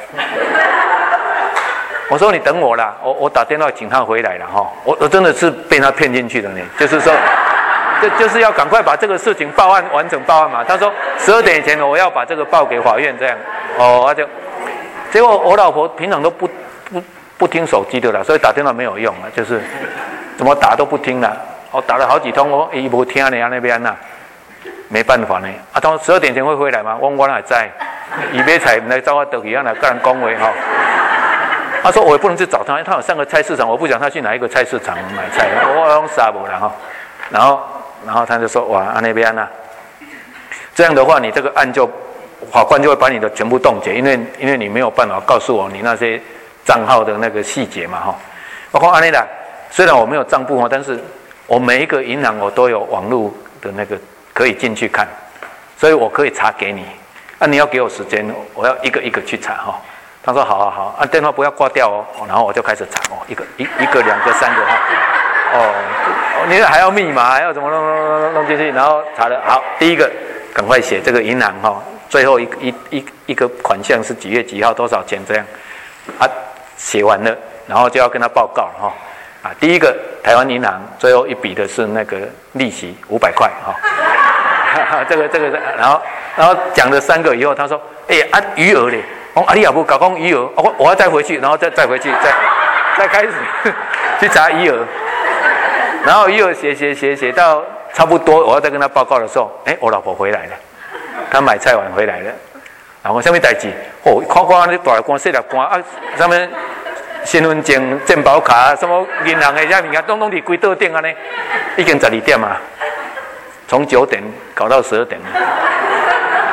我说你等我啦，我打电话请她回来了哈。我真的是被她骗进去的呢，就是说，就是要赶快把这个事情完成报案嘛。他说12点以前我要把这个报给法院，这样结果我老婆平常都不听手机的啦，所以打电话没有用啊，就是怎么打都不听啦。我打了好几通，伊无听呢，那边呐。没办法呢，他说12点前会回来吗？我还在，伊买菜来找我倒去，来跟人讲话哈。他说我也不能去找他，因为他有3个菜市场，我不讲他去哪一个菜市场买菜，我用傻无了哈。然后他就说哇，那边呐，这样的话你这个案法官就会把你的全部冻结，因为你没有办法告诉我你那些账号的那个细节嘛哈。包括安内啦，虽然我没有账簿但是我每一个银行我都有网络的那个。可以进去看，所以我可以查给你。你要给我时间，我要一个一个去查哈。他说好，电话不要挂掉哦。然后我就开始查一个、2个、3个哈。你还要密码，还要怎么弄进去？然后查了好，第一个赶快写这个银行哈，最后一个款项是几月几号多少钱这样写完了，然后就要跟他报告了哈。第一个台湾银行最后一笔的是那个利息500块哈。这个，然后讲了3个以后，他说：“余额嘞，你也不搞讲余额，我要再回去，然后再回去，再开始去查余额，然后余额写到差不多，我要再跟他报告的时候，我老婆回来了，她买菜完回来了，然后什么代志？看你大官细粒官什么身份证、健保卡，什么银行的遐物件，拢伫规桌顶安尼，已经12点啊。”从9点搞到12点了，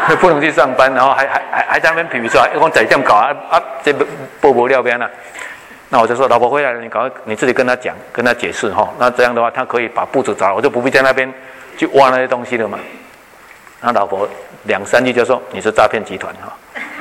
不能去上班，然后还在那边皮皮出来，我在这样搞这报不了边了。那我就说老婆回来了，你自己跟他讲，跟他解释哈。那这样的话，他可以把布子找了，我就不必在那边去挖那些东西了嘛。那老婆2、3句就说你是诈骗集团哈。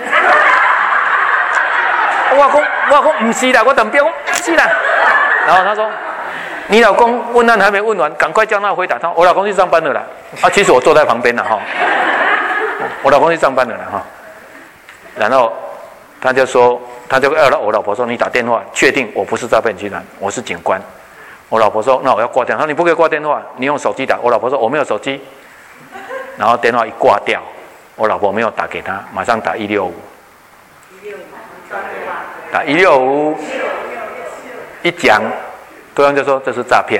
我讲不是啦，我等表不是啦。然后他说你老公问案还没问完，赶快叫他回答。他说我老公去上班了啦。其实我坐在旁边了哈。我老公去上班了啦哈。然后他就要我老婆说你打电话确定我不是诈骗集团，我是警官。我老婆说那我要挂电话。他说你不可以挂电话，你用手机打。我老婆说我没有手机。然后电话一挂掉，我老婆没有打给他，马上打165。打165，一讲，对方就说这是诈骗。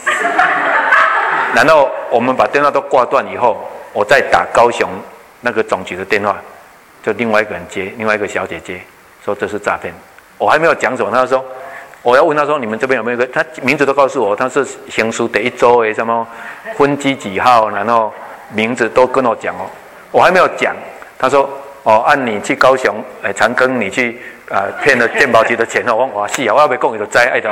然后我们把电话都挂断以后，我再打高雄那个总局的电话，就另外一个人接，另外一个小姐接，说这是诈骗。我还没有讲什么，他说我要问他说你们这边有没有一个，他名字都告诉我，他是刑事第1周的什么分机几号，然后名字都跟我讲哦，我还没有讲，他说按你去高雄长庚你去骗了健保局的钱哦，我是啊，我要被供你的灾爱的。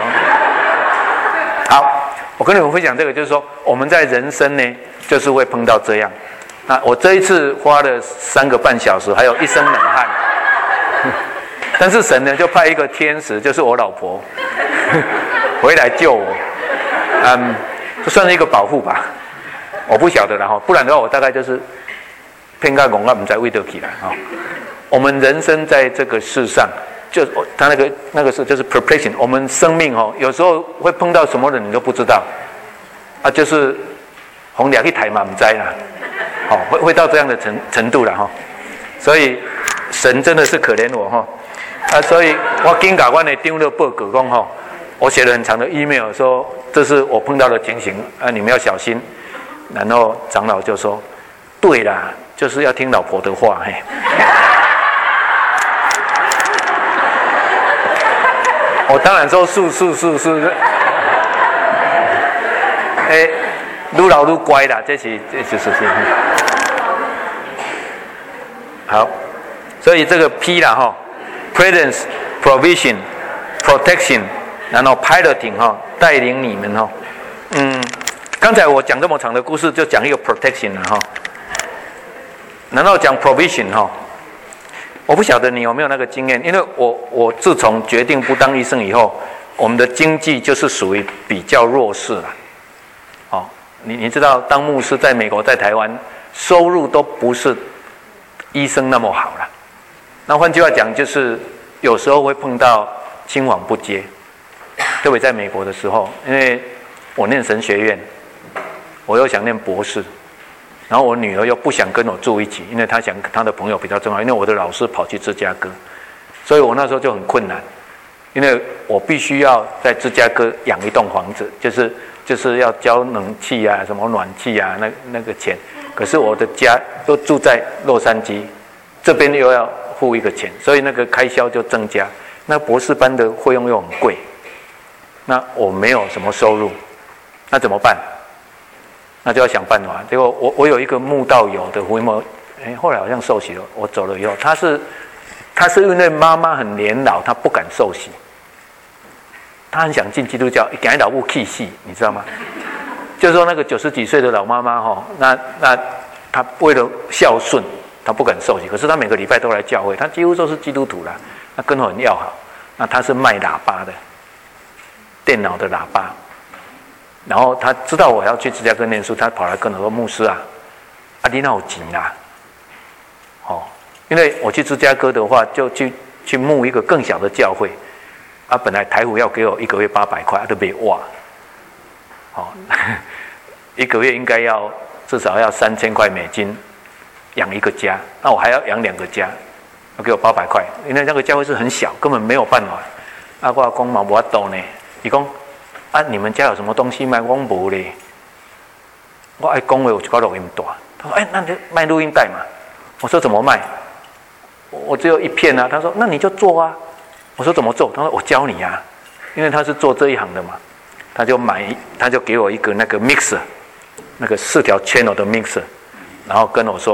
好，我跟你们分享这个，就是说我们在人生呢，就是会碰到这样。那我这一次花了3个半小时，还有一身冷汗，但是神呢就派一个天使，就是我老婆，回来救我，这算是一个保护吧。我不晓得了哈，不然的话我大概就是骗个戆不知为得起来哈。我们人生在这个世上，就他那个是就是 preparation， 我们生命有时候会碰到什么人你都不知道，就是红两一台嘛，不知啦，会到这样的程度了哈。所以神真的是可怜我哈，所以我跟法官的丢了报告讲哈，我写了很长的 email 说这是我碰到的情形你们要小心。然后长老就说：“对啦，就是要听老婆的话。”嘿，我当然说是，愈老愈乖啦，这是。好，所以这个 P 啦哈 ，presence、provision、protection， 然后 piloting 带领你们刚才我讲这么长的故事，就讲一个 protection 了哈，然后讲 provision 我不晓得你有没有那个经验，因为我自从决定不当医生以后，我们的经济就是属于比较弱势了。你知道当牧师在美国在台湾收入都不是医生那么好了。那换句话讲，就是有时候会碰到青黄不接，特别在美国的时候，因为我念神学院。我又想念博士，然后我女儿又不想跟我住一起，因为她想她的朋友比较重要。因为我的老师跑去芝加哥，所以我那时候就很困难，因为我必须要在芝加哥养一栋房子，就是要交冷气啊、什么暖气啊那个钱。可是我的家都住在洛杉矶，这边又要付一个钱，所以那个开销就增加。那博士班的费用又很贵，那我没有什么收入，那怎么办？那就要想办法。结果我有一个慕道友的回眸，后来好像受洗了。我走了以后，他是因为妈妈很年老，他不敢受洗，他很想进基督教，给老母气死，你知道吗？就是说那个90几岁的老妈妈那他为了孝顺，他不敢受洗，可是他每个礼拜都来教会，他几乎都是基督徒啦，那跟我很要好。那他是卖喇叭的，电脑的喇叭。然后他知道我要去芝加哥念书，他跑来跟我说：“牧师啊，你哪有钱啊？因为我去芝加哥的话，就去募一个更小的教会，本来台府要给我1个月800块，都没挖，1个月应该至少要3000块美金养一个家，那我还要养2个家，要给我800块，因为那个教会是很小，根本没有办法。我讲嘛，没法度呢，他说。你们家有什么东西卖？我说没咧。我爱讲话有一个录音带。他说：“那你就卖录音带嘛。”我说：“怎么卖？”我只有1片啊。他说：“那你就做啊。”我说：“怎么做？”他说：“我教你啊。”因为他是做这一行的嘛，他就给我一个那个 mixer， 那个4条 channel 的 mixer， 然后跟我说：“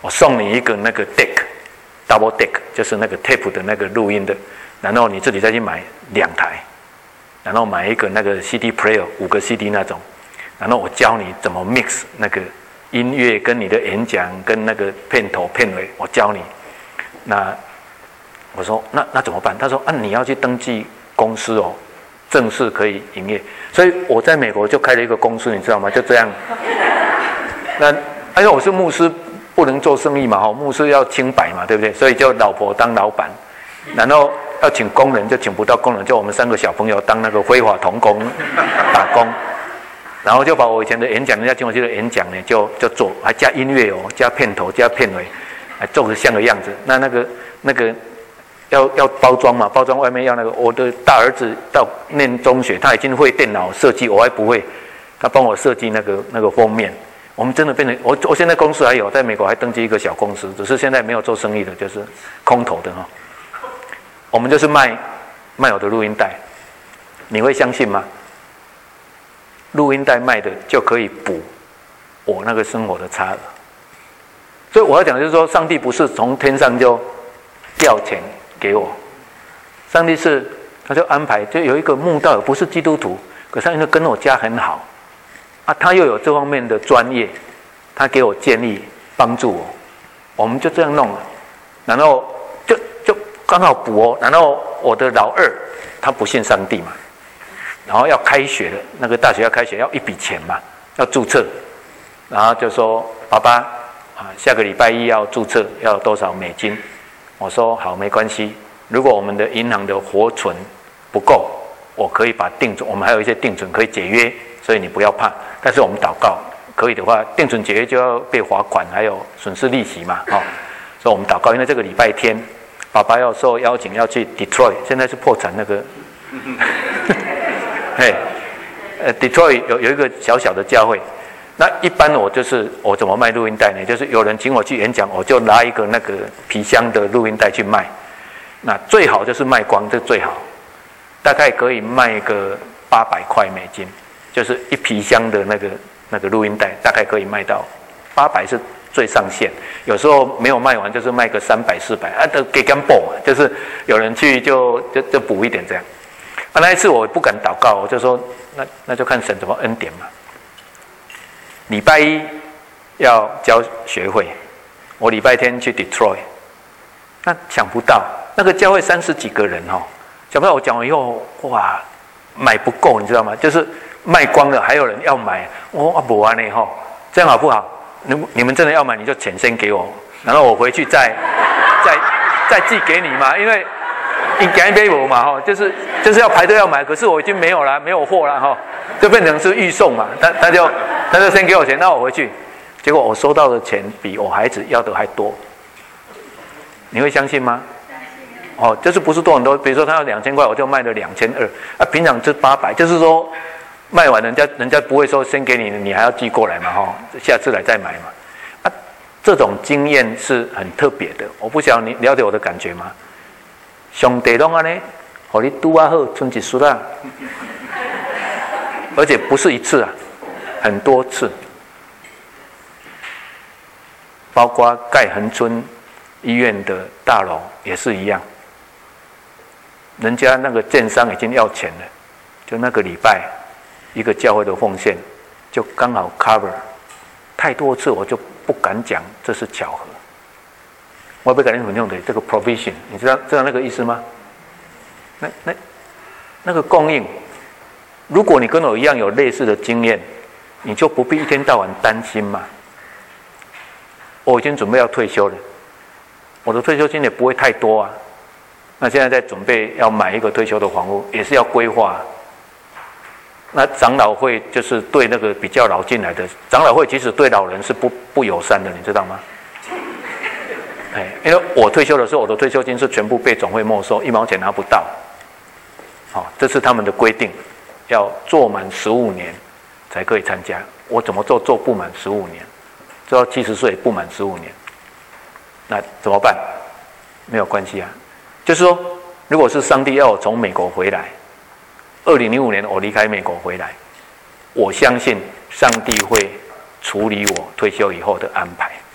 我送你一个那个 deck，double deck， 就是那个 tape 的那个录音的，然后你自己再去买2台，然后买一个那个 CD player， 5个 CD 那种，然后我教你怎么 mix 那个音乐跟你的演讲跟那个片头片尾，我教你。那我说那怎么办？他说你要去登记公司哦，正式可以营业。所以我在美国就开了一个公司，你知道吗？就这样。那因为我是牧师，不能做生意嘛，牧师要清白嘛，对不对？所以就老婆当老板，然后要请工人就请不到工人，就我们3个小朋友当那个非法童工打工，然后就把我以前的演讲，人家请我去的演讲呢，就做，还加音乐哦，加片头加片尾，还做个像个样子。那个要包装嘛，包装外面要那个。我的大儿子到念中学，他已经会电脑设计，我还不会，他帮我设计那个封面。我们真的变成我现在公司还有，在美国还登记一个小公司，只是现在没有做生意的，就是空头的哈。我们就是卖我的录音带，你会相信吗？录音带卖的就可以补我那个生活的差额。所以我要讲的就是说，上帝不是从天上就掉钱给我，上帝是他就安排，就有一个慕道友不是基督徒，可是他跟我家很好啊，他又有这方面的专业，他给我建议帮助我，我们就这样弄了，然后就刚好补哦。然后我的老二他不信上帝嘛，然后要开学了，那个大学要开学要一笔钱嘛，要注册，然后就说爸爸下个礼拜1要注册，要多少美金？我说好，没关系。如果我们的银行的活存不够，我可以把定存，我们还有一些定存可以解约，所以你不要怕。但是我们祷告，可以的话，定存解约就要被罚款，还有损失利息嘛，所以我们祷告，因为这个礼拜天，爸爸要受邀请要去 Detroit， 现在是破产那个，Detroit 有一个小小的教会。那一般我怎么卖录音带呢？就是有人请我去演讲，我就拿一个那个皮箱的录音带去卖。那最好就是卖光，这最好，大概可以卖个800块美金，就是一皮箱的那个录音带，大概可以卖到800是最上限。有时候没有卖完，就是卖个300、400都给干补嘛，就是有人去就补一点这样。那一次我不敢祷告，我就说那就看神怎么恩典嘛。礼拜1要教学会，我礼拜天去 Detroit， 那想不到那个教会30几个人想不到我讲完以后，哇，买不够，你知道吗？就是卖光了，还有人要买，不然呢这样好不好？你们真的要买，你就钱先给我，然后我回去再寄给你嘛，因为你给杯我嘛就是要排队要买，可是我已经没有了，没有货了就变成是预送嘛，他就先给我钱，那我回去，结果我收到的钱比我孩子要的还多，你会相信吗？就是不是多很多，比如说他要2000块，我就卖了2200平常是800，就是说卖完人家不会说先给你，你还要寄过来嘛下次来再买嘛这种经验是很特别的，我不晓得你了解我的感觉吗？上帝都这样，给你拄好剩一丝啦，而且不是一次很多次，包括盖恒春医院的大楼也是一样，人家那个建商已经要钱了，就那个礼拜一个教会的奉献就刚好 cover， 太多次我就不敢讲这是巧合。我要跟你分享的这个 provision， 你知道那个意思吗？那个供应，如果你跟我一样有类似的经验，你就不必一天到晚担心嘛。我已经准备要退休了，我的退休金也不会太多那现在在准备要买一个退休的房屋，也是要规划那长老会就是对那个比较老进来的长老会，其实对老人是不友善的，你知道吗？因为我退休的时候，我的退休金是全部被总会没收，1毛钱拿不到。这是他们的规定，要做满15年才可以参加。我怎么做不满15年，做到70岁不满15年，那怎么办？没有关系就是说，如果是上帝要我从美国回来，2005年我离开美国回来，我相信上帝会处理我退休以后的安排。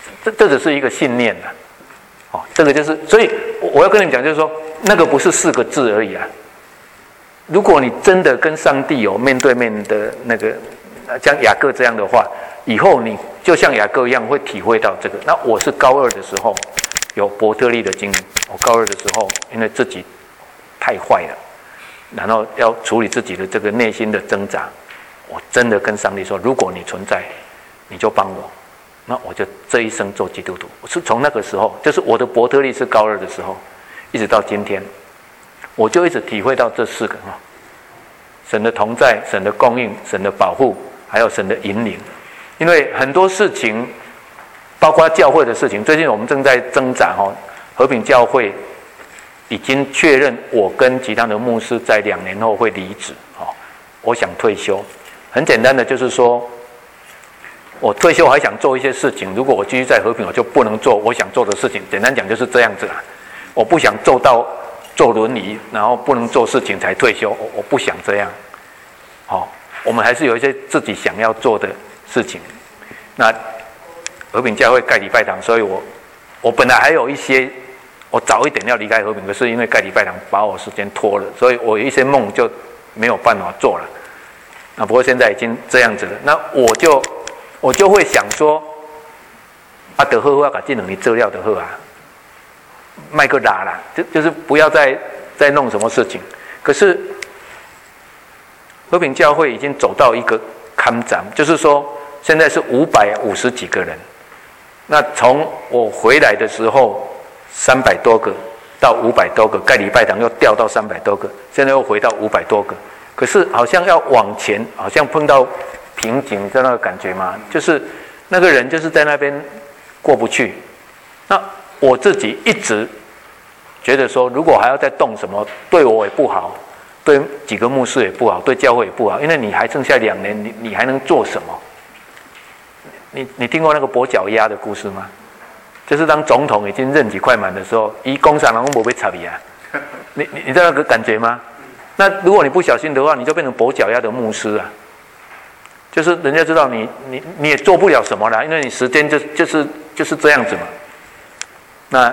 这只是一个信念啊。哦，这个就是，所以我要跟你们讲，就是说，那个不是4个字而已啊。如果你真的跟上帝有面对面的那个，像雅各这样的话，以后你就像雅各一样会体会到这个。那我是高2的时候有伯特利的经历，我高2的时候因为自己太坏了，然后要处理自己的这个内心的挣扎，我真的跟上帝说，如果你存在，你就帮我。那我就这一生做基督徒。我是从那个时候，就是我的伯特利是高2的时候，一直到今天，我就一直体会到这4个神的同在、神的供应、神的保护，还有神的引领。因为很多事情，包括教会的事情，最近我们正在挣扎和平教会已经确认，我跟其他的牧师在2年后会离职我想退休。很简单的就是说，我退休还想做一些事情，如果我继续在和平，我就不能做我想做的事情。简单讲就是这样子啦。我不想做到坐轮椅，然后不能做事情才退休，我不想这样。我们还是有一些自己想要做的事情。那和平教会盖礼拜堂，所以我本来还有一些，我早一点要离开和平，可是因为盖礼拜堂把我时间拖了，所以我有一些梦就没有办法做了。那不过现在已经这样子了，那我就会想说，就好啊，把这2年资料就好啊，卖个拉啦，就是不要再弄什么事情。可是和平教会已经走到一个坎站，就是说现在是550几个人。那从我回来的时候300多个到500多个，盖礼拜堂又掉到300多个，现在又回到500多个。可是好像要往前，好像碰到瓶颈的那个感觉嘛，就是那个人就是在那边过不去。那我自己一直觉得说，如果还要再动什么，对我也不好，对几个牧师也不好，对教会也不好，因为你还剩下2年，你还能做什么？你听过那个跛脚鸭的故事吗？就是当总统已经任期快满的时候，工厂人都不被插你啊，你知道那个感觉吗？那如果你不小心的话，你就变成跛脚鸭的牧师啊。就是人家知道你也做不了什么啦，因为你时间就是这样子嘛。那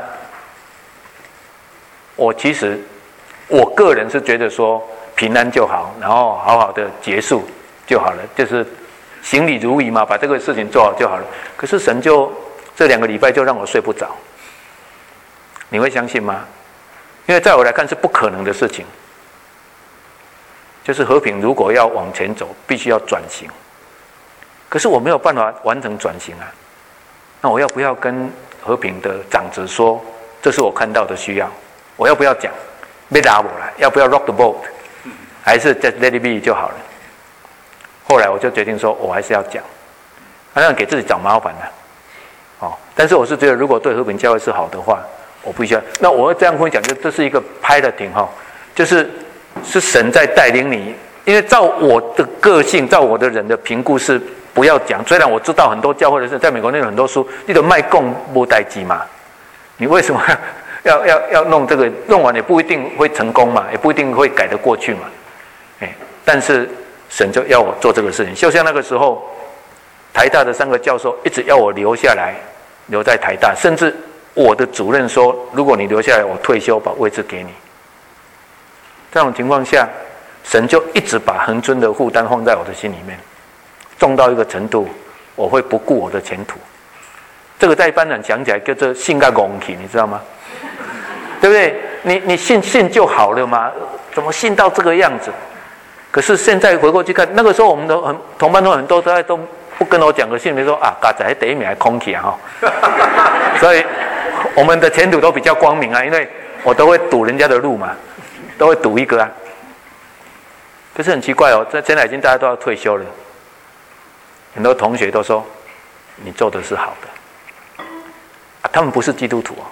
其实我个人是觉得说平安就好，然后好好的结束就好了，就是行礼如仪嘛，把这个事情做好就好了。可是神就这2个礼拜就让我睡不着，你会相信吗？因为在我来看是不可能的事情。就是和平如果要往前走，必须要转型。可是我没有办法完成转型啊，那我要不要跟和平的长子说，这是我看到的需要？我要不要讲？别打我了，要不要 rock the boat？ 还是 just let it be 就好了？后来我就决定说，我还是要讲，那样给自己找麻烦了。但是我是觉得，如果对和平教会是好的话，我必须要。那我要这样跟你讲，就这是一个 piloting 就是神在带领你。因为照我的个性，照我的人的评估是不要讲。虽然我知道很多教会的事，在美国那有很多书，你都卖供不代机嘛，你为什么要弄这个？弄完也不一定会成功嘛，也不一定会改得过去嘛。但是神就要我做这个事情，就像那个时候，台大的3个教授一直要我留下来，留在台大，甚至我的主任说，如果你留下来，我退休把位置给你。这种情况下，神就一直把恒尊的负担放在我的心里面，重到一个程度，我会不顾我的前途。这个在一般人讲起来叫做信个戆气，你知道吗？对不对？你信就好了嘛，怎么信到这个样子？可是现在回过去看，那个时候我们的同班同学很多都不跟我讲个信，比如说啊，嘎仔第一名还空气啊所以我们的前途都比较光明啊，因为我都会堵人家的路嘛，都会堵一个啊。可是很奇怪哦，现在已经大家都要退休了，很多同学都说你做的是好的，他们不是基督徒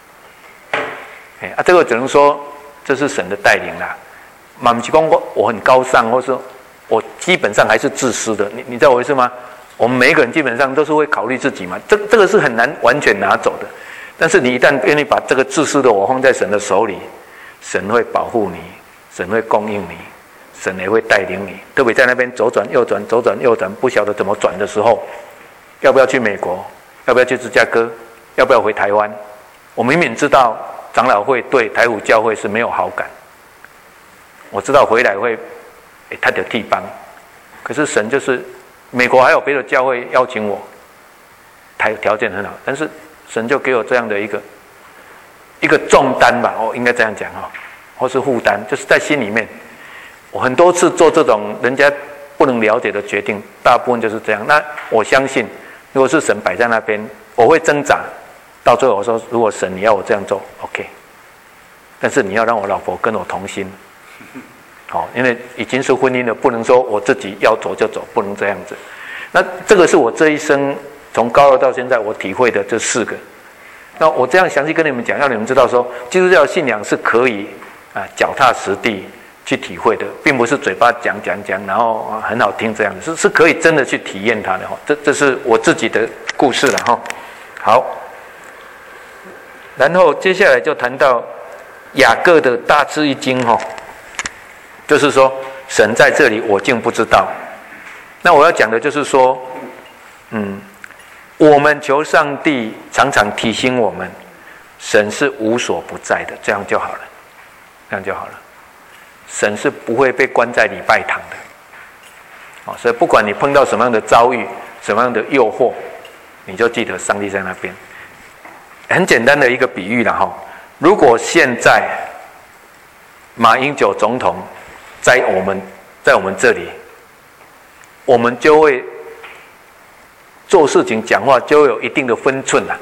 这个只能说这是神的带领啦。不是说我很高尚，或是我基本上还是自私的，你知道我意思吗？我们每一个人基本上都是会考虑自己嘛，这个是很难完全拿走的。但是你一旦愿意把这个自私的我放在神的手里，神会保护你，神会供应你，神也会带领你。特别在那边左转右转，左转右转，不晓得怎么转的时候，要不要去美国？ 要不要去芝加哥？要不要回台湾？我明明知道长老会对台湖教会是没有好感，我知道回来会他的替帮，可是神就是美国还有别的教会邀请我，条件很好，但是神就给我这样的一个重担吧，应该这样讲哈，或是负担，就是在心里面。我很多次做这种人家不能了解的决定，大部分就是这样。那我相信，如果是神摆在那边，我会挣扎。到最后我说，如果神你要我这样做 ，OK， 但是你要让我老婆跟我同心，好，因为已经是婚姻了，不能说我自己要走就走，不能这样子。那这个是我这一生从高二到现在我体会的这4个。那我这样详细跟你们讲，让你们知道说，基督教信仰是可以脚踏实地去体会的，并不是嘴巴讲，然后很好听这样子，是可以真的去体验它的哈。这是我自己的故事了哈。好，然后接下来就谈到雅各的大吃一惊哈，就是说神在这里我竟不知道。那我要讲的就是说，我们求上帝常常提醒我们，神是无所不在的，这样就好了，这样就好了。神是不会被关在礼拜堂的，所以不管你碰到什么样的遭遇，什么样的诱惑，你就记得上帝在那边。很简单的一个比喻啦哈，如果现在马英九总统在我们这里，我们就会做事情、讲话就会有一定的分寸啦。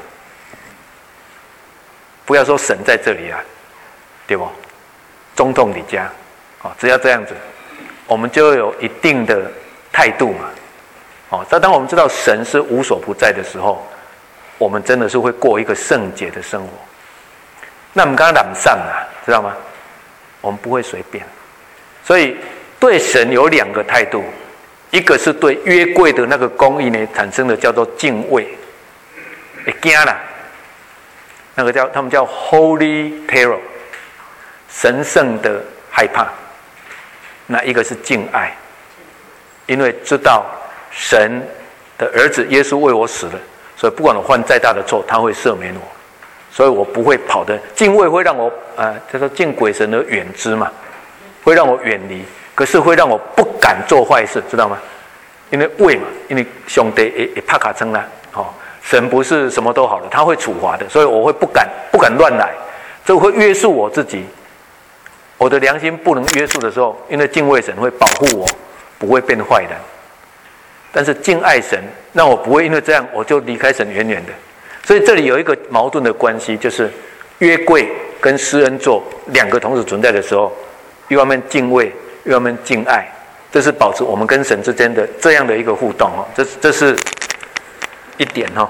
不要说神在这里啊，对不？总统你家。只要这样子，我们就有一定的态度嘛。当我们知道神是无所不在的时候，我们真的是会过一个圣洁的生活。那我们刚刚朗上知道吗？我们不会随便。所以对神有2个态度，一个是对约柜的那个公义呢产生的叫做敬畏，会惊啦，那个他们叫 Holy Terror， 神圣的害怕。那一个是敬爱，因为知道神的儿子耶稣为我死了，所以不管我犯再大的错，他会赦免我，所以我不会跑的。敬畏会让我叫做敬鬼神而远之嘛，会让我远离，可是会让我不敢做坏事，知道吗？因为畏嘛，因为上帝也怕卡称啦，神不是什么都好的，他会处罚的，所以我会不敢乱来，这会约束我自己。我的良心不能约束的时候，因为敬畏神会保护我，不会变坏人。但是敬爱神，让我不会因为这样我就离开神远远的。所以这里有一个矛盾的关系，就是约柜跟施恩座2个同时存在的时候，一方面敬畏，一方面敬爱，这是保持我们跟神之间的这样的一个互动哈。这是一点哈。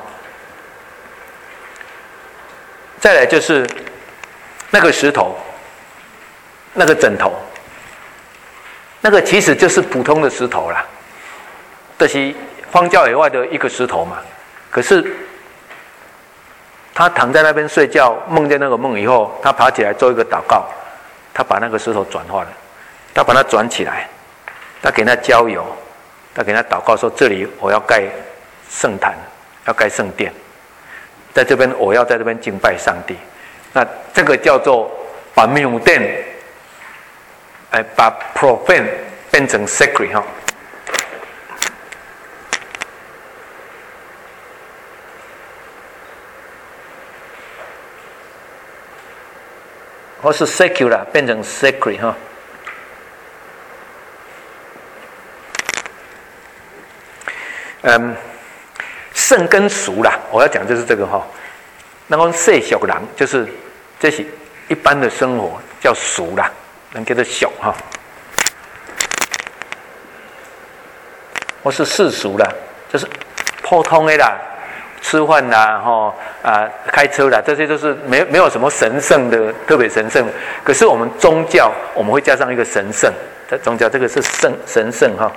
再来就是那个石头。那个枕头，那个其实就是普通的石头啦，这是荒郊野外的一个石头嘛。可是他躺在那边睡觉，梦见那个梦以后，他爬起来做一个祷告，他把那个石头转化了，他把它转起来，他给他浇油，他给他祷告说：这里我要盖圣坛，要盖圣殿，在这边我要在这边敬拜上帝。那这个叫做把庙殿。把 profane 变成 sacred 哈，或是 secular 变成 sacred 哈。圣跟俗啦，我要讲就是这个哈。那么世俗人就是这是一般的生活叫俗啦。人叫做俗哈，或是世俗啦，就是普通的啦，吃饭啦，开车啦，这些都是没有什么神圣的，特别神圣的。可是我们宗教，我们会加上一个神圣，在宗教这个是神圣哈。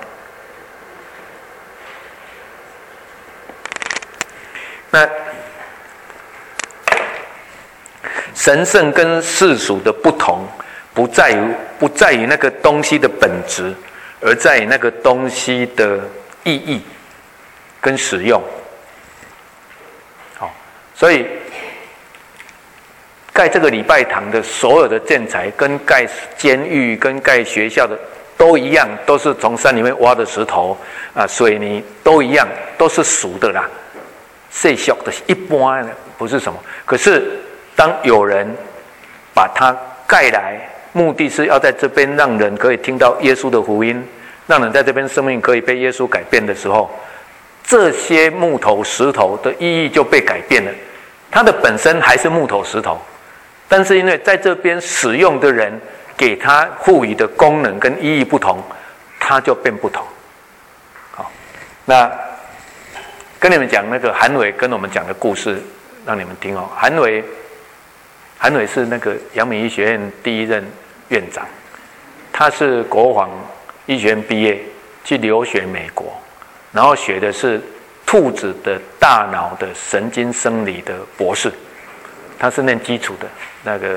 那神圣跟世俗的不同。不在于那个东西的本质，而在于那个东西的意义跟使用。 所以盖这个礼拜堂的所有的建材，跟盖监狱、跟盖学校的都一样，都是从山里面挖的石头啊、水泥都一样，都是熟的啦。细小的，一般不是什么。可是当有人把它盖来，目的是要在这边让人可以听到耶稣的福音，让人在这边生命可以被耶稣改变的时候，这些木头石头的意义就被改变了。它的本身还是木头石头，但是因为在这边使用的人给它赋予的功能跟意义不同，它就变不同。好，那跟你们讲那个韩伟跟我们讲的故事，让你们听哦。韩伟是那个阳明医学院第一任院长，他是国防医学院毕业，去留学美国，然后学的是兔子的大脑的神经生理的博士，他是念基础的那个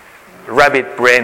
Rabbit Brain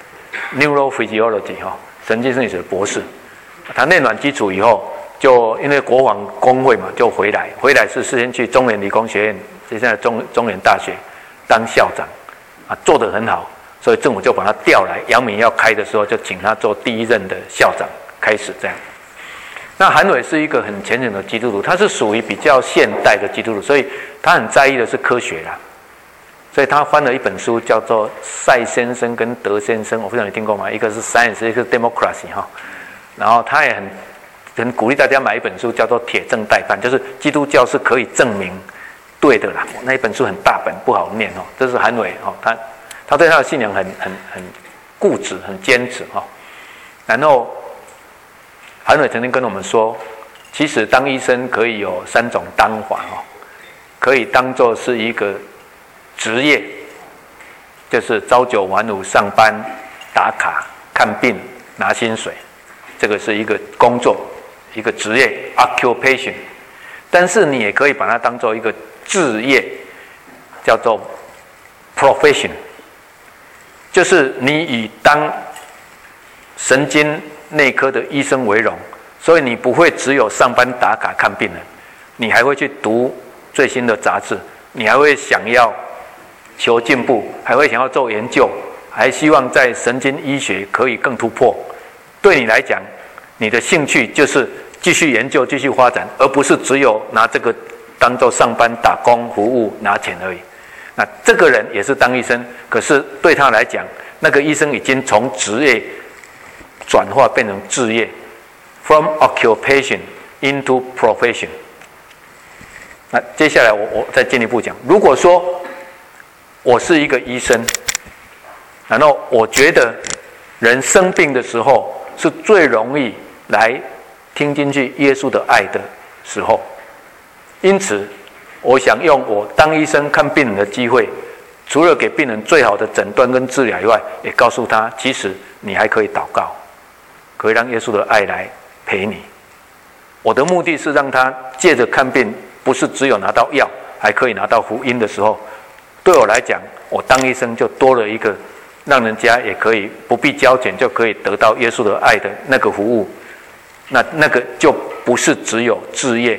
Neurophysiology 神经生理学的博士。他念完基础以后，就因为国防工会嘛，就回来是事先去中原理工学院，现在中原大学当校长啊，做得很好，所以政府就把他调来，阳明要开的时候就请他做第一任的校长，开始这样。那韩伟是一个很虔诚的基督徒，他是属于比较现代的基督徒，所以他很在意的是科学啦。所以他翻了一本书，叫做赛先生跟德先生，我不知道你听过吗？一个是 Science， 一个是 Democracy 哈。然后他也很鼓励大家买一本书，叫做《铁证待办》，就是基督教是可以证明对的啦。那一本书很大本，不好念哦。这是韩伟哦，他对他的信仰很固执，很坚持哈。然后韩伟曾经跟我们说，其实当医生可以有3种当法哦，可以当作是一个职业，就是朝9晚5上班打卡看病拿薪水，这个是一个工作，一个职业 occupation。但是你也可以把它当做一个志业，叫做 profession， 就是你以当神经内科的医生为荣，所以你不会只有上班打卡看病人，你还会去读最新的杂志，你还会想要求进步，还会想要做研究，还希望在神经医学可以更突破。对你来讲，你的兴趣就是继续研究、继续发展，而不是只有拿这个当做上班打工服务拿钱而已。那这个人也是当医生，可是对他来讲，那个医生已经从职业转化变成志业 ，from occupation into profession。那接下来我再进一步讲，如果说我是一个医生，然后我觉得人生病的时候是最容易来听进去耶稣的爱的时候，因此我想用我当医生看病人的机会，除了给病人最好的诊断跟治疗以外，也告诉他，其实你还可以祷告，可以让耶稣的爱来陪你。我的目的是让他借着看病，不是只有拿到药，还可以拿到福音的时候，对我来讲，我当医生就多了一个让人家也可以不必交钱就可以得到耶稣的爱的那个服务。那个就不是只有志业，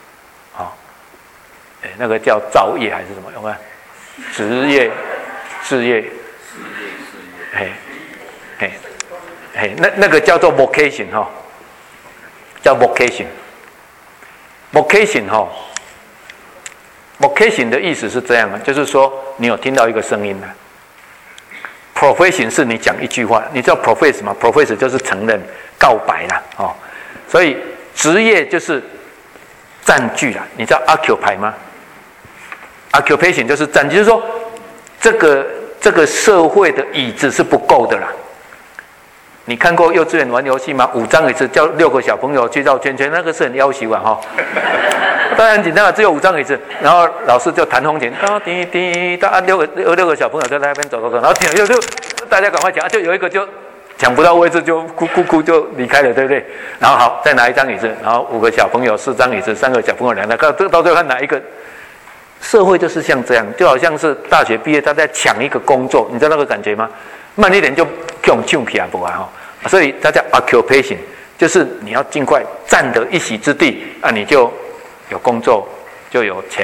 那个叫造业还是什么？有没有？职业、志业，那个叫做 vocation 哈，叫 vocation。vocation 哈 ，vocation 的意思是这样的，就是说你有听到一个声音呢。profession 是你讲一句话，你知道 profess 吗 ？profess 就是承认、告白啦，哦。所以职业就是占据啦，你知道 occupy 吗 ？occupation 就是占据，就是说这个社会的椅子是不够的啦。你看过幼稚园玩游戏吗？5张椅子叫6个小朋友去绕圈圈，那个是很要求啊哈。当然很紧张啊，只有5张椅子，然后老师就弹红琴，滴滴，六个小朋友在那边走，然后就大家赶快讲，就有一个就抢不到位置就哭就离开了，对不对？然后好，再拿1张椅子，然后5个小朋友4张椅子，3个小朋友2张，到最后看哪一个。社会就是像这样，就好像是大学毕业他在抢一个工作，你知道那个感觉吗？慢一点就用抢起来不啊！所以它叫 occupation， 就是你要尽快占得一席之地啊，你就有工作，就有钱嘛，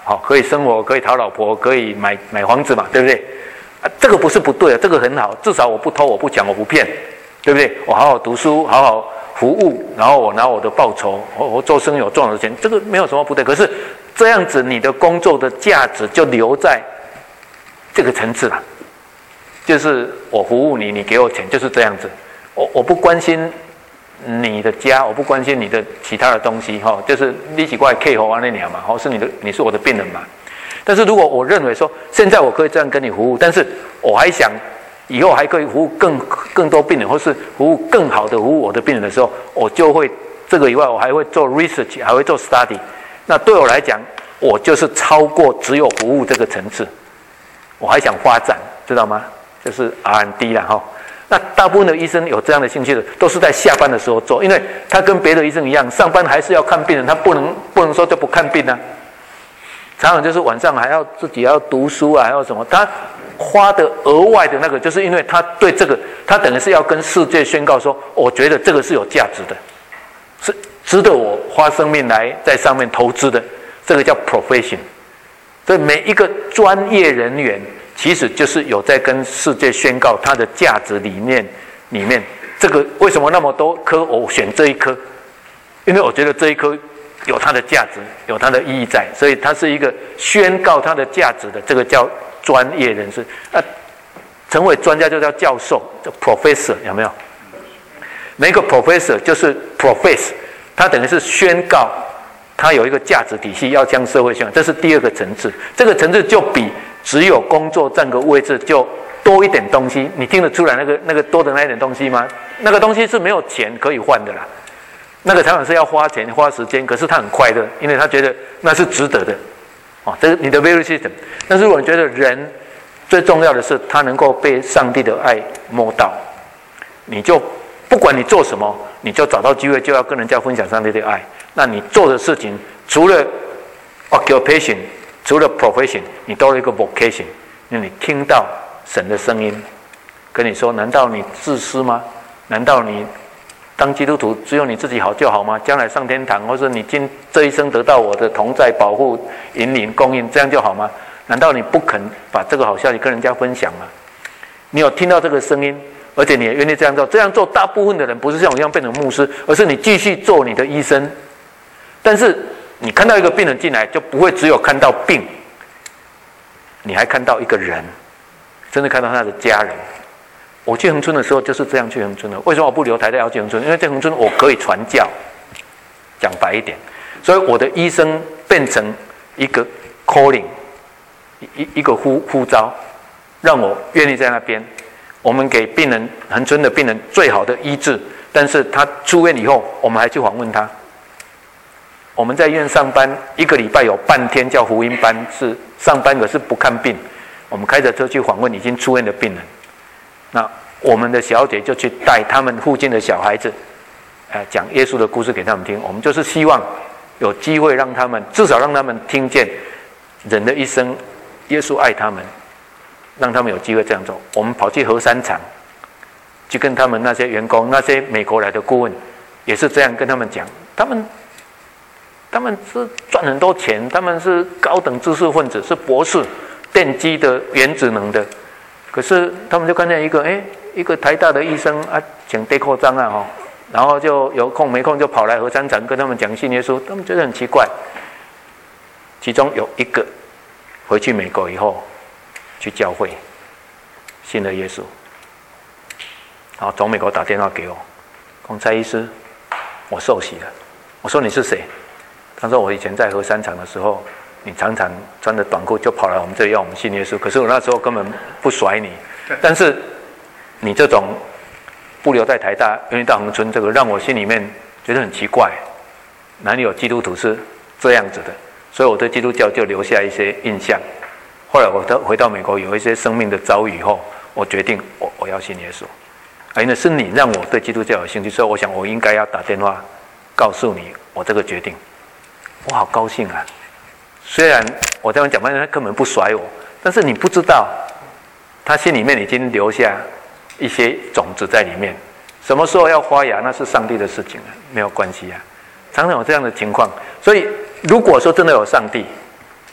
好，可以生活，可以讨老婆，可以买房子嘛，对不对？啊，这个不是不对啊，这个很好，至少我不偷，我不抢，我不骗，对不对？我好好读书，好好服务，然后我拿我的报酬，我做生意我赚了钱，这个没有什么不对。可是这样子，你的工作的价值就留在这个层次了，就是我服务你，你给我钱，就是这样子。我不关心你的家，我不关心你的其他的东西，就是你是我的客户啊那样嘛，是你是我的病人嘛。但是如果我认为说，现在我可以这样跟你服务，但是我还想以后还可以服务更多病人，或是服务更好的服务我的病人的时候，我就会这个以外，我还会做 research， 还会做 study。那对我来讲，我就是超过只有服务这个层次，我还想发展，知道吗？就是 R&D 啦哈。那大部分的医生有这样的兴趣的，都是在下班的时候做，因为他跟别的医生一样，上班还是要看病人，他不能说就不看病啊。常常就是晚上还要自己要读书啊，还要什么，他花的额外的那个，就是因为他对这个，他等于是要跟世界宣告说，我觉得这个是有价值的，是值得我花生命来在上面投资的，这个叫 profession。所以每一个专业人员，其实就是有在跟世界宣告他的价值理念里面，这个为什么那么多科我选这一科？因为我觉得这一科有它的价值，有它的意义在，所以它是一个宣告它的价值的，这个叫专业人士。成为专家就叫教授，叫 professor， 有没有？每一个 professor 就是 profess， 他等于是宣告他有一个价值体系要将社会宣告，这是第二个层次。这个层次就比只有工作占个位置就多一点东西，你听得出来那个多的那一点东西吗？那个东西是没有钱可以换的啦。那个常常是要花钱花时间，可是他很快乐，因为他觉得那是值得的。这是你的 value system。但是如果你觉得人最重要的是他能够被上帝的爱摸到，你就不管你做什么，你就找到机会就要跟人家分享上帝的爱。那你做的事情除了 occupation， 除了 profession， 你多了一个 vocation， 因为你听到神的声音跟你说，难道你自私吗？难道你当基督徒只有你自己好就好吗？将来上天堂，或者你这一生得到我的同在、保护、引领、供应，这样就好吗？难道你不肯把这个好消息跟人家分享吗？你有听到这个声音，而且你也愿意这样做。这样做，大部分的人不是像我一样变成牧师，而是你继续做你的医生。但是你看到一个病人进来，就不会只有看到病，你还看到一个人，真的看到他的家人。我去恒春的时候就是这样去恒春的。为什么我不留台大要去恒春？因为在恒春我可以传教，讲白一点，所以我的医生变成一个 calling， 一个呼召，让我愿意在那边。我们给病人恒春的病人最好的医治，但是他出院以后，我们还去访问他。我们在医院上班，1个礼拜有半天叫福音班，是上班可是不看病。我们开着车去访问已经出院的病人。那我们的小姐就去带他们附近的小孩子，讲耶稣的故事给他们听。我们就是希望有机会让他们，至少让他们听见人的一生，耶稣爱他们，让他们有机会这样做。我们跑去核三厂，去跟他们那些员工、那些美国来的顾问，也是这样跟他们讲。他们是赚很多钱，他们是高等知识分子，是博士，电机的、原子能的。可是他们就看见一个台大的医生啊，请戴口罩啊然后就有空没空就跑来核三厂跟他们讲信耶稣，他们觉得很奇怪。其中有一个回去美国以后去教会信了耶稣，然后从美国打电话给我，说蔡医师，我受洗了。我说你是谁？他说我以前在核三厂的时候，你常常穿着短裤就跑来我们这里要我们信耶稣，可是我那时候根本不甩你，但是你这种不留在台大，愿意到恒春，这个让我心里面觉得很奇怪，哪里有基督徒是这样子的？所以我对基督教就留下一些印象。后来我回到美国，有一些生命的遭遇以后，我决定我要信耶稣。因为是你让我对基督教有兴趣，所以我想我应该要打电话告诉你我这个决定。我好高兴啊！虽然我这样讲半天，他根本不甩我，但是你不知道，他心里面已经留下一些种子在里面。什么时候要发芽，那是上帝的事情了，没有关系啊。常常有这样的情况，所以如果说真的有上帝，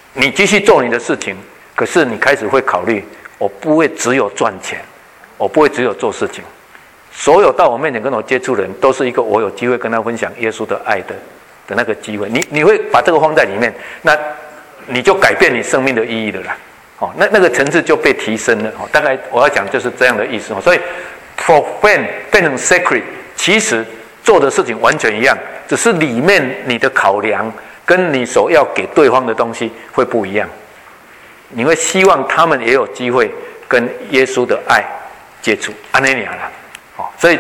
你继续做你的事情，可是你开始会考虑，我不会只有赚钱，我不会只有做事情。所有到我面前跟我接触的人，都是一个我有机会跟他分享耶稣的爱的那个机会。你会把这个放在里面，那你就改变你生命的意义了啦。那个层次就被提升了。大概我要讲就是这样的意思。所以 profane 变成 sacred， 其实做的事情完全一样，只是里面你的考量跟你所要给对方的东西会不一样。你会希望他们也有机会跟耶稣的爱接触，安尼尔啦。所以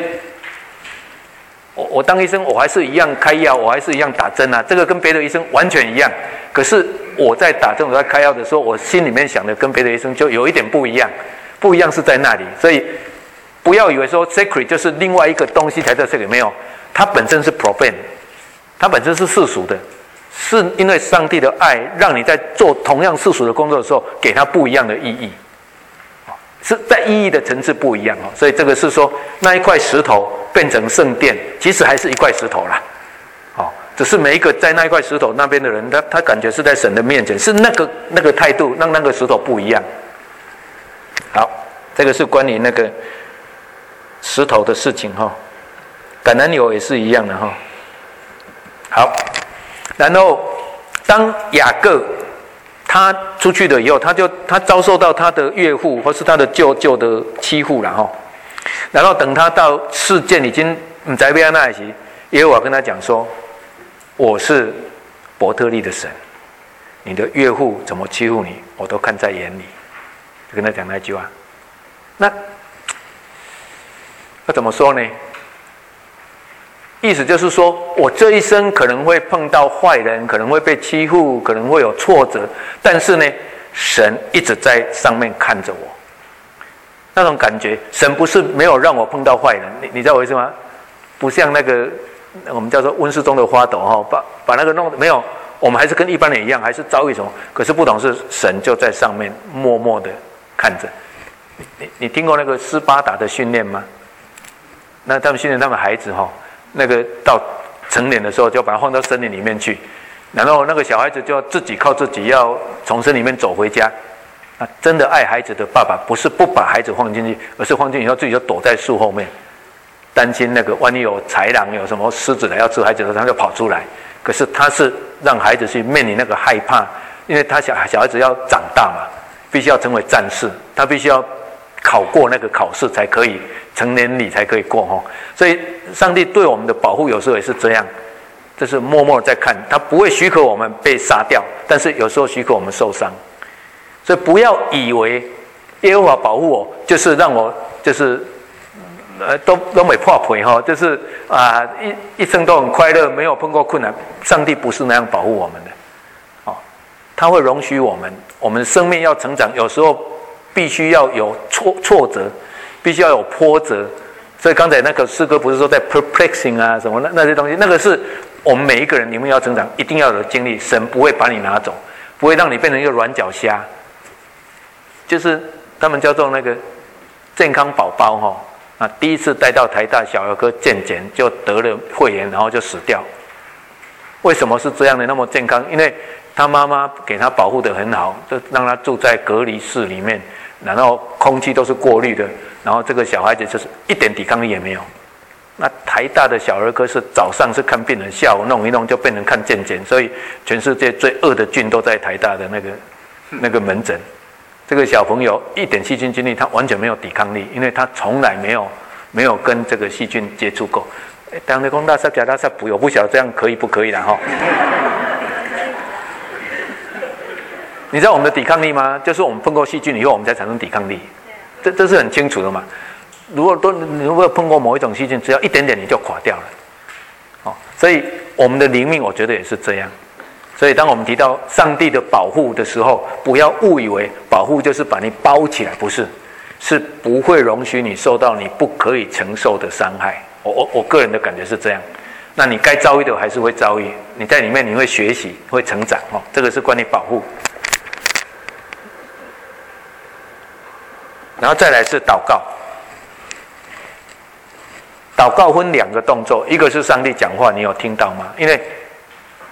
我当医生，我还是一样开药，我还是一样打针啊，这个跟别的医生完全一样。可是我在打针、我在开药的时候，我心里面想的跟别的医生就有一点不一样，不一样是在那里。所以不要以为说 sacred 就是另外一个东西才叫 sacred， 没有，它本身是 profane， 它本身是世俗的，是因为上帝的爱让你在做同样世俗的工作的时候，给它不一样的意义。是在意义的层次不一样。所以这个是说那一块石头变成圣殿，其实还是一块石头啦。只是每一个在那一块石头那边的人，他感觉是在神的面前，是那个态度让那个石头不一样。好，这个是关于那个石头的事情哈。橄榄油也是一样的哈。好，然后当雅各他出去了以后，他遭受到他的岳父或是他的舅舅的欺负了哈。然后等他到事件已经不知道要怎样时，耶和华跟他讲说：“我是伯特利的神，你的岳父怎么欺负你，我都看在眼里。”就跟他讲那句话。那怎么说呢？意思就是说，我这一生可能会碰到坏人，可能会被欺负，可能会有挫折，但是呢，神一直在上面看着我。那种感觉，神不是没有让我碰到坏人，你知道我意思吗？不像那个我们叫做温室中的花朵哈，把那个弄没有，我们还是跟一般人一样，还是遭遇什么，可是不同是神就在上面默默的看着。你听过那个斯巴达的训练吗？那他们训练他们孩子哈。那个到成年的时候，就把他放到森林里面去，然后那个小孩子就自己靠自己要从森林里面走回家。那真的爱孩子的爸爸，不是不把孩子放进去，而是放进去以后自己就躲在树后面，担心那个万一有豺狼、有什么狮子来要吃孩子的时候，他就跑出来。可是他是让孩子去面临那个害怕，因为他小孩子要长大嘛，必须要成为战士，他必须要考过那个考试才可以。成年礼才可以过哈，所以上帝对我们的保护有时候也是这样，就是默默在看，他不会许可我们被杀掉，但是有时候许可我们受伤。所以不要以为耶和华保护我，就是让我就是都没破皮哈，就是一生都很快乐，没有碰过困难。上帝不是那样保护我们的，他会容许我们生命要成长，有时候必须要有挫折。必须要有波折，所以刚才那个诗歌不是说在 perplexing 啊什么那些东西，那个是我们每一个人，你们要成长一定要有的经历，神不会把你拿走，不会让你变成一个软脚虾，就是他们叫做那个健康宝宝哈，第一次带到台大小儿科健检就得了肺炎，然后就死掉。为什么是这样的？那么健康，因为他妈妈给他保护得很好，就让他住在隔离室里面，然后空气都是过滤的。然后这个小孩子就是一点抵抗力也没有。那台大的小儿科是早上是看病人，下午弄一弄就变成看健检，所以全世界最恶的菌都在台大的那个门诊。这个小朋友一点细菌经历他完全没有抵抗力，因为他从来没有跟这个细菌接触过。当然讲拉萨加拉萨补，我不晓得这样可以不可以啦哈。你知道我们的抵抗力吗？就是我们碰过细菌以后，我们才产生抵抗力。这是很清楚的嘛。如果碰过某一种细菌，只要一点点你就垮掉了。所以我们的灵命，我觉得也是这样。所以当我们提到上帝的保护的时候，不要误以为保护就是把你包起来，不是，是不会容许你受到你不可以承受的伤害。我个人的感觉是这样。那你该遭遇的还是会遭遇，你在里面你会学习，会成长。这个是关于保护。然后再来是祷告。祷告分两个动作，一个是上帝讲话，你有听到吗？因为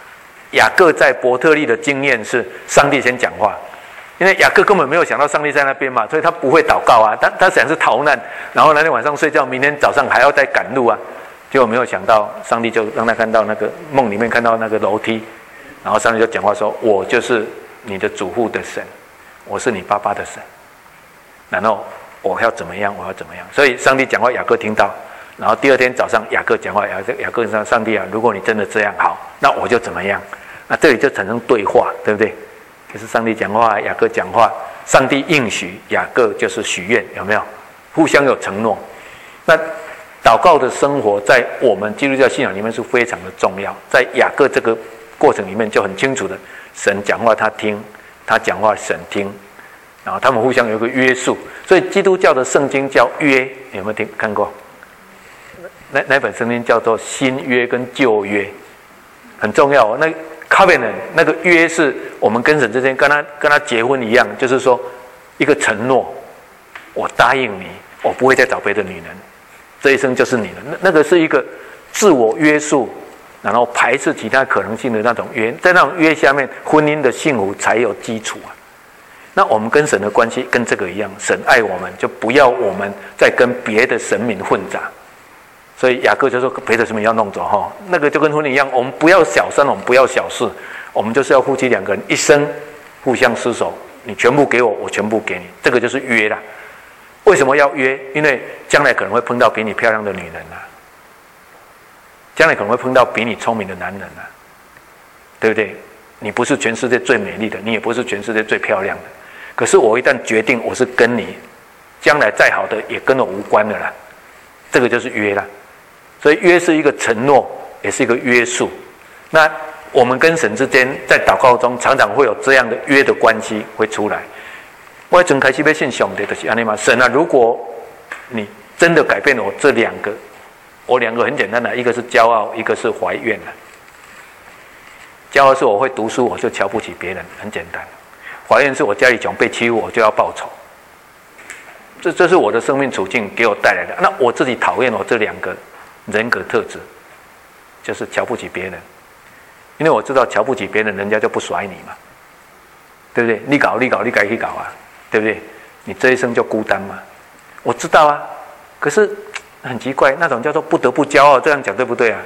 雅各在伯特利的经验是上帝先讲话，因为雅各根本没有想到上帝在那边嘛，所以他不会祷告啊。他想是逃难，然后那天晚上睡觉，明天早上还要再赶路啊。结果没有想到，上帝就让他看到那个梦里面看到那个楼梯，然后上帝就讲话说：“我就是你的主户的神，我是你爸爸的神。然后我要怎么样，我要怎么样。”所以上帝讲话，雅各听到。然后第二天早上，雅各讲话，雅各说：“上帝啊，如果你真的这样好，那我就怎么样？”那这里就产生对话，对不对？就是上帝讲话，雅各讲话，上帝应许，雅各就是许愿，有没有？互相有承诺。那祷告的生活在我们基督教信仰里面是非常的重要。在雅各这个过程里面就很清楚的，神讲话他听，他讲话神听，然后他们互相有一个约束。所以基督教的圣经叫约，有没有看过？那本圣经叫做新约跟旧约，很重要。那 covenant 那个约是我们跟神之间跟他结婚一样，就是说一个承诺，我答应你，我不会再找别的女人，这一生就是你的。那个是一个自我约束，然后排斥其他可能性的那种约，在那种约下面，婚姻的幸福才有基础啊。那我们跟神的关系跟这个一样，神爱我们，就不要我们再跟别的神明混杂。所以雅各就说别的神明要弄走哈，那个就跟婚姻一样，我们不要小三，我们不要小事，我们就是要夫妻两个人一生互相厮守，你全部给我，我全部给你，这个就是约啦。为什么要约？因为将来可能会碰到比你漂亮的女人啊，将来可能会碰到比你聪明的男人啊，对不对？你不是全世界最美丽的，你也不是全世界最漂亮的，可是我一旦决定我是跟你，将来再好的也跟我无关的啦，这个就是约啦。所以约是一个承诺，也是一个约束。那我们跟神之间在祷告中常常会有这样的约的关系会出来。我从开始要信上帝就是这样嘛，神啊，如果你真的改变了我这两个，我两个很简单的，一个是骄傲，一个是怀怨的。骄傲是我会读书，我就瞧不起别人，很简单。怀怨是我家里穷被欺负，我就要报仇。这是我的生命处境给我带来的。那我自己讨厌我这两个人格特质，就是瞧不起别人，因为我知道瞧不起别人，人家就不甩你嘛，对不对？你搞，你该去搞啊，对不对？你这一生就孤单嘛。我知道啊，可是很奇怪，那种叫做不得不骄傲，这样讲对不对啊？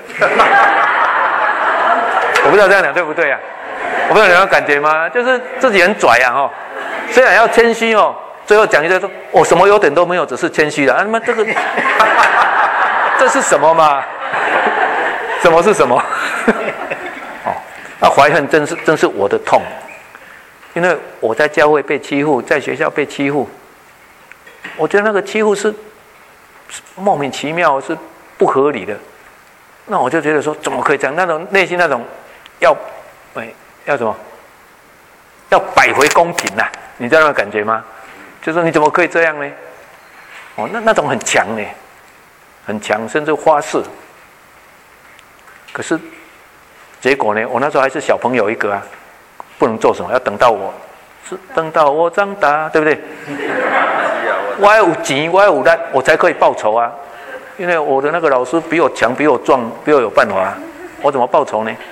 我不知道这样讲对不对啊？我不知道你有感觉吗？就是自己很拽啊，虽然要谦虚哦，最后讲一句说我什么优点都没有，只是谦虚了啊！他妈这个。这是什么嘛？什么是什么？那怀恨真是我的痛，因为我在教会被欺负，在学校被欺负，我觉得那个欺负是莫名其妙，是不合理的。那我就觉得说，怎么可以这样？那种内心那种要什么？要摆回公平呐、你知道那种感觉吗？就说你怎么可以这样呢？那种很强呢。很强，甚至发誓。可是结果呢？我那时候还是小朋友一个啊，不能做什么，要等到我长大，对不对？我要有钱，我要有力，我才可以报仇啊！因为我的那个老师比我强，比我壮，比我有办法啊，我怎么报仇呢？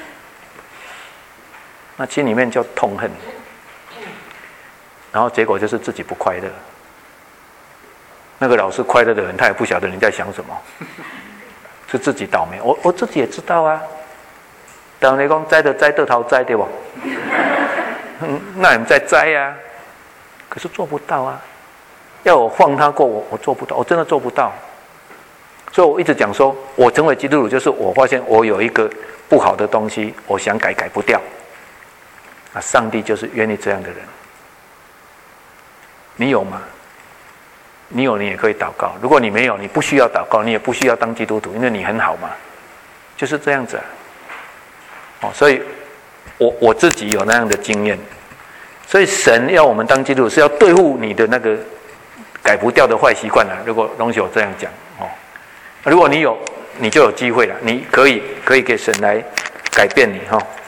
那心里面就痛恨，然后结果就是自己不快乐。那个老师快乐的人，他也不晓得你在想什么，是自己倒霉。我自己也知道啊。当你讲栽得头栽对吧？那你们在栽啊，可是做不到啊。要我放他过我做不到，我真的做不到。所以我一直讲说，我成为基督徒，就是我发现我有一个不好的东西，我想改不掉。啊，上帝就是愿意这样的人。你有吗？你有，你也可以祷告。如果你没有，你不需要祷告，你也不需要当基督徒，因为你很好嘛，就是这样子啊。所以我自己有那样的经验。所以神要我们当基督徒，是要对付你的那个改不掉的坏习惯啊。如果容许我这样讲如果你有，你就有机会了，你可以给神来改变你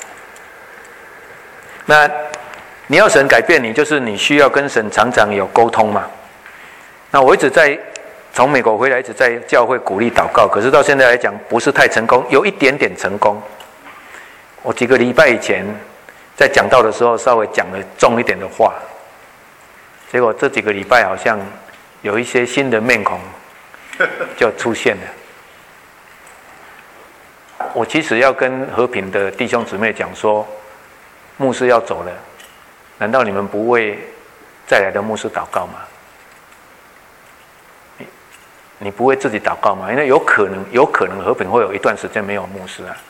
那你要神改变你，就是你需要跟神常常有沟通嘛。那我一直从美国回来，一直在教会鼓励祷告，可是到现在来讲不是太成功，有一点点成功。 我几个礼拜以前在讲道的时候稍微讲了重一点的话，结果这几个礼拜好像有一些新的面孔就出现了。我其实要跟和平的弟兄姊妹讲说，牧师要走了，难道你们不为再来的牧师祷告吗？你不为自己祷告吗？因为有可能和平会有一段时间没有牧师啊。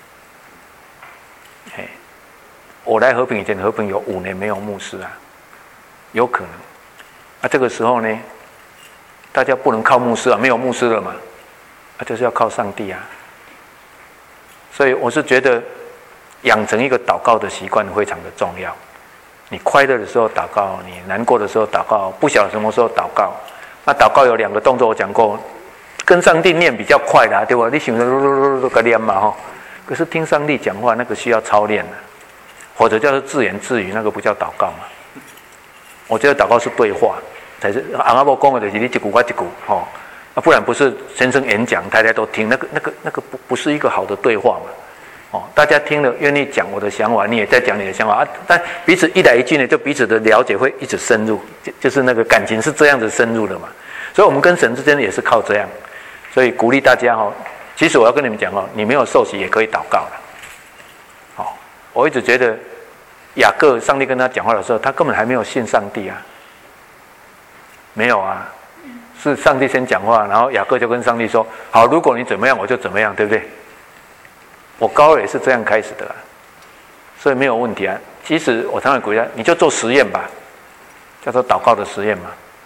我来和平以前，和平有5年没有牧师啊，有可能。这个时候呢，大家不能靠牧师啊，没有牧师了嘛，就是要靠上帝啊。所以我是觉得，养成一个祷告的习惯非常的重要。你快乐的时候祷告，你难过的时候祷告，不晓得什么时候祷告。那祷告有2个动作，我讲过，跟上帝念比较快的，对吧？你想着个念嘛哈，可是听上帝讲话那个需要操练的，或者叫做自言自语，那个不叫祷告嘛。我觉得祷告是对话，才是阿伯讲的就是你一句我一句哈。不然不是先生演讲，大家都听，那个不是一个好的对话嘛，大家听了愿意讲我的想法，你也在讲你的想法但彼此一来一句呢，就彼此的了解会一直深入，就是那个感情是这样子深入的嘛，所以我们跟神之间也是靠这样，所以鼓励大家其实我要跟你们讲你没有受洗也可以祷告了，我一直觉得雅各上帝跟他讲话的时候，他根本还没有信上帝啊，没有啊。是上帝先讲话，然后雅各就跟上帝说：“好，如果你怎么样，我就怎么样，对不对？”我高二也是这样开始的所以没有问题啊。其实我常常鼓励他，你就做实验吧，叫做祷告的实验嘛。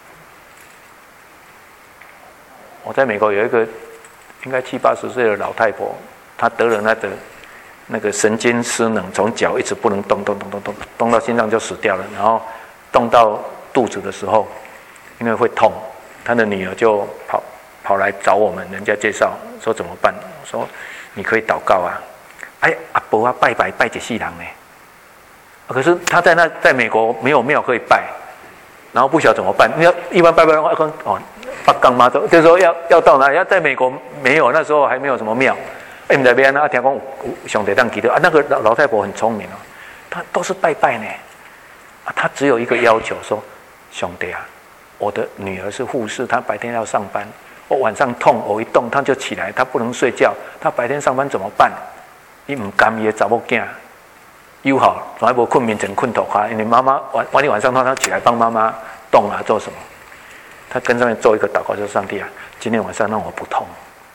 我在美国有一个应该70、80岁的老太婆，她得了那个神经失能，从脚一直不能动到心脏就死掉了，然后动到肚子的时候，因为会痛。他的女儿就跑来找我们，人家介绍说怎么办？我说你可以祷告啊，阿伯啊拜一世人呢。可是他在美国没有庙可以拜，然后不晓得怎么办。一般拜的话，北港嘛，就是说要到哪里？要在美国没有，那时候还没有什么庙。不知道要哪，听讲有上帝当祈祷那个老太婆很聪明她都是拜呢。她只有一个要求说，上帝啊。我的女儿是护士，她白天要上班，我晚上痛，我一动她就起来，她不能睡觉，她白天上班怎么办？你不甘伊的查某囝，又好，从来无困眠症困头壳，因为妈妈晚上痛，她起来帮妈妈动啊，做什么？她跟上面做一个祷告，说上帝啊，今天晚上让我不痛。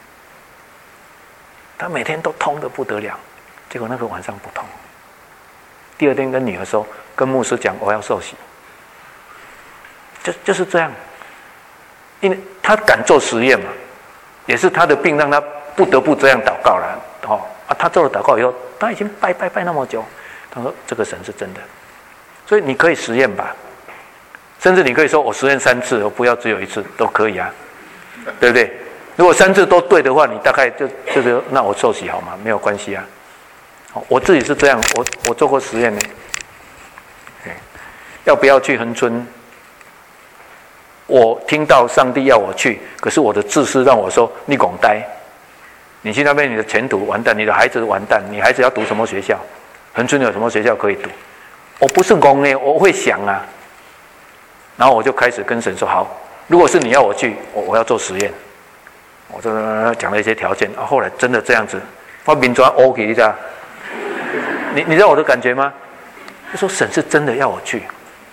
她每天都痛得不得了，结果那个晚上不痛。第二天跟女儿说，跟牧师讲我要受洗。就是这样，因为他敢做实验嘛，也是他的病让他不得不这样祷告了。他做了祷告以后，他已经拜那么久，他说这个神是真的，所以你可以实验吧，甚至你可以说我实验3次，我不要只有1次都可以啊，对不对？如果3次都对的话，你大概就是那我受洗好吗？没有关系啊。我自己是这样，我做过实验呢，要不要去恒春？我听到上帝要我去，可是我的自私让我说你拱呆，你去那边你的前途完蛋，你的孩子完蛋，你孩子要读什么学校？恒春有什么学校可以读？我不是拱呢，我会想啊。然后我就开始跟神说：好，如果是你要我去，我要做实验。我就讲了一些条件后来真的这样子，我面转 OK 一下。你知道我的感觉吗？就说神是真的要我去。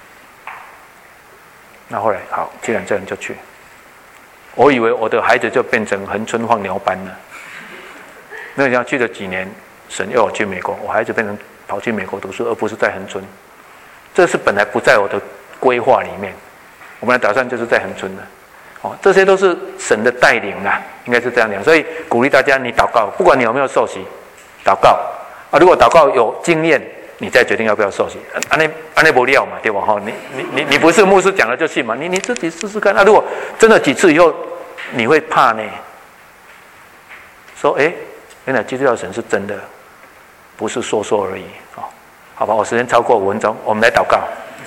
那后来好，既然这样就去。我以为我的孩子就变成恒春放牛班了，没有想到去了几年，神要我去美国，我孩子变成跑去美国读书，而不是在恒春。这是本来不在我的规划里面，我们的打算就是在恒春的。这些都是神的带领啦，应该是这样讲。所以鼓励大家，你祷告，不管你有没有受洗，祷告如果祷告有经验，你再决定要不要受洗。安内不料嘛，对吧？你不是牧师讲了就信嘛？你自己试试看。如果真的几次以后，你会怕呢？说原来基督教神是真的，不是说说而已。好吧，我时间超过5分钟，我们来祷告。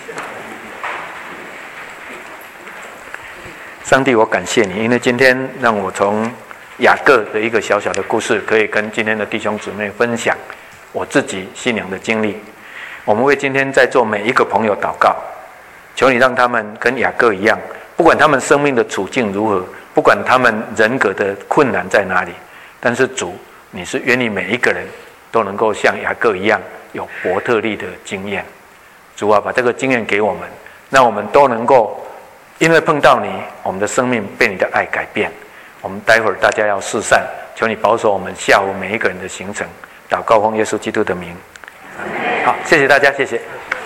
上帝，我感谢你，因为今天让我从雅各的一个小小的故事，可以跟今天的弟兄姊妹分享我自己信仰的经历。我们为今天在座每一个朋友祷告，求你让他们跟雅各一样，不管他们生命的处境如何，不管他们人格的困难在哪里，但是主，你是愿意每一个人都能够像雅各一样有伯特利的经验。主啊，把这个经验给我们，让我们都能够因为碰到你，我们的生命被你的爱改变。我们待会儿大家要四散，求你保守我们下午每一个人的行程。祷告奉耶稣基督的名。好，谢谢大家，谢谢。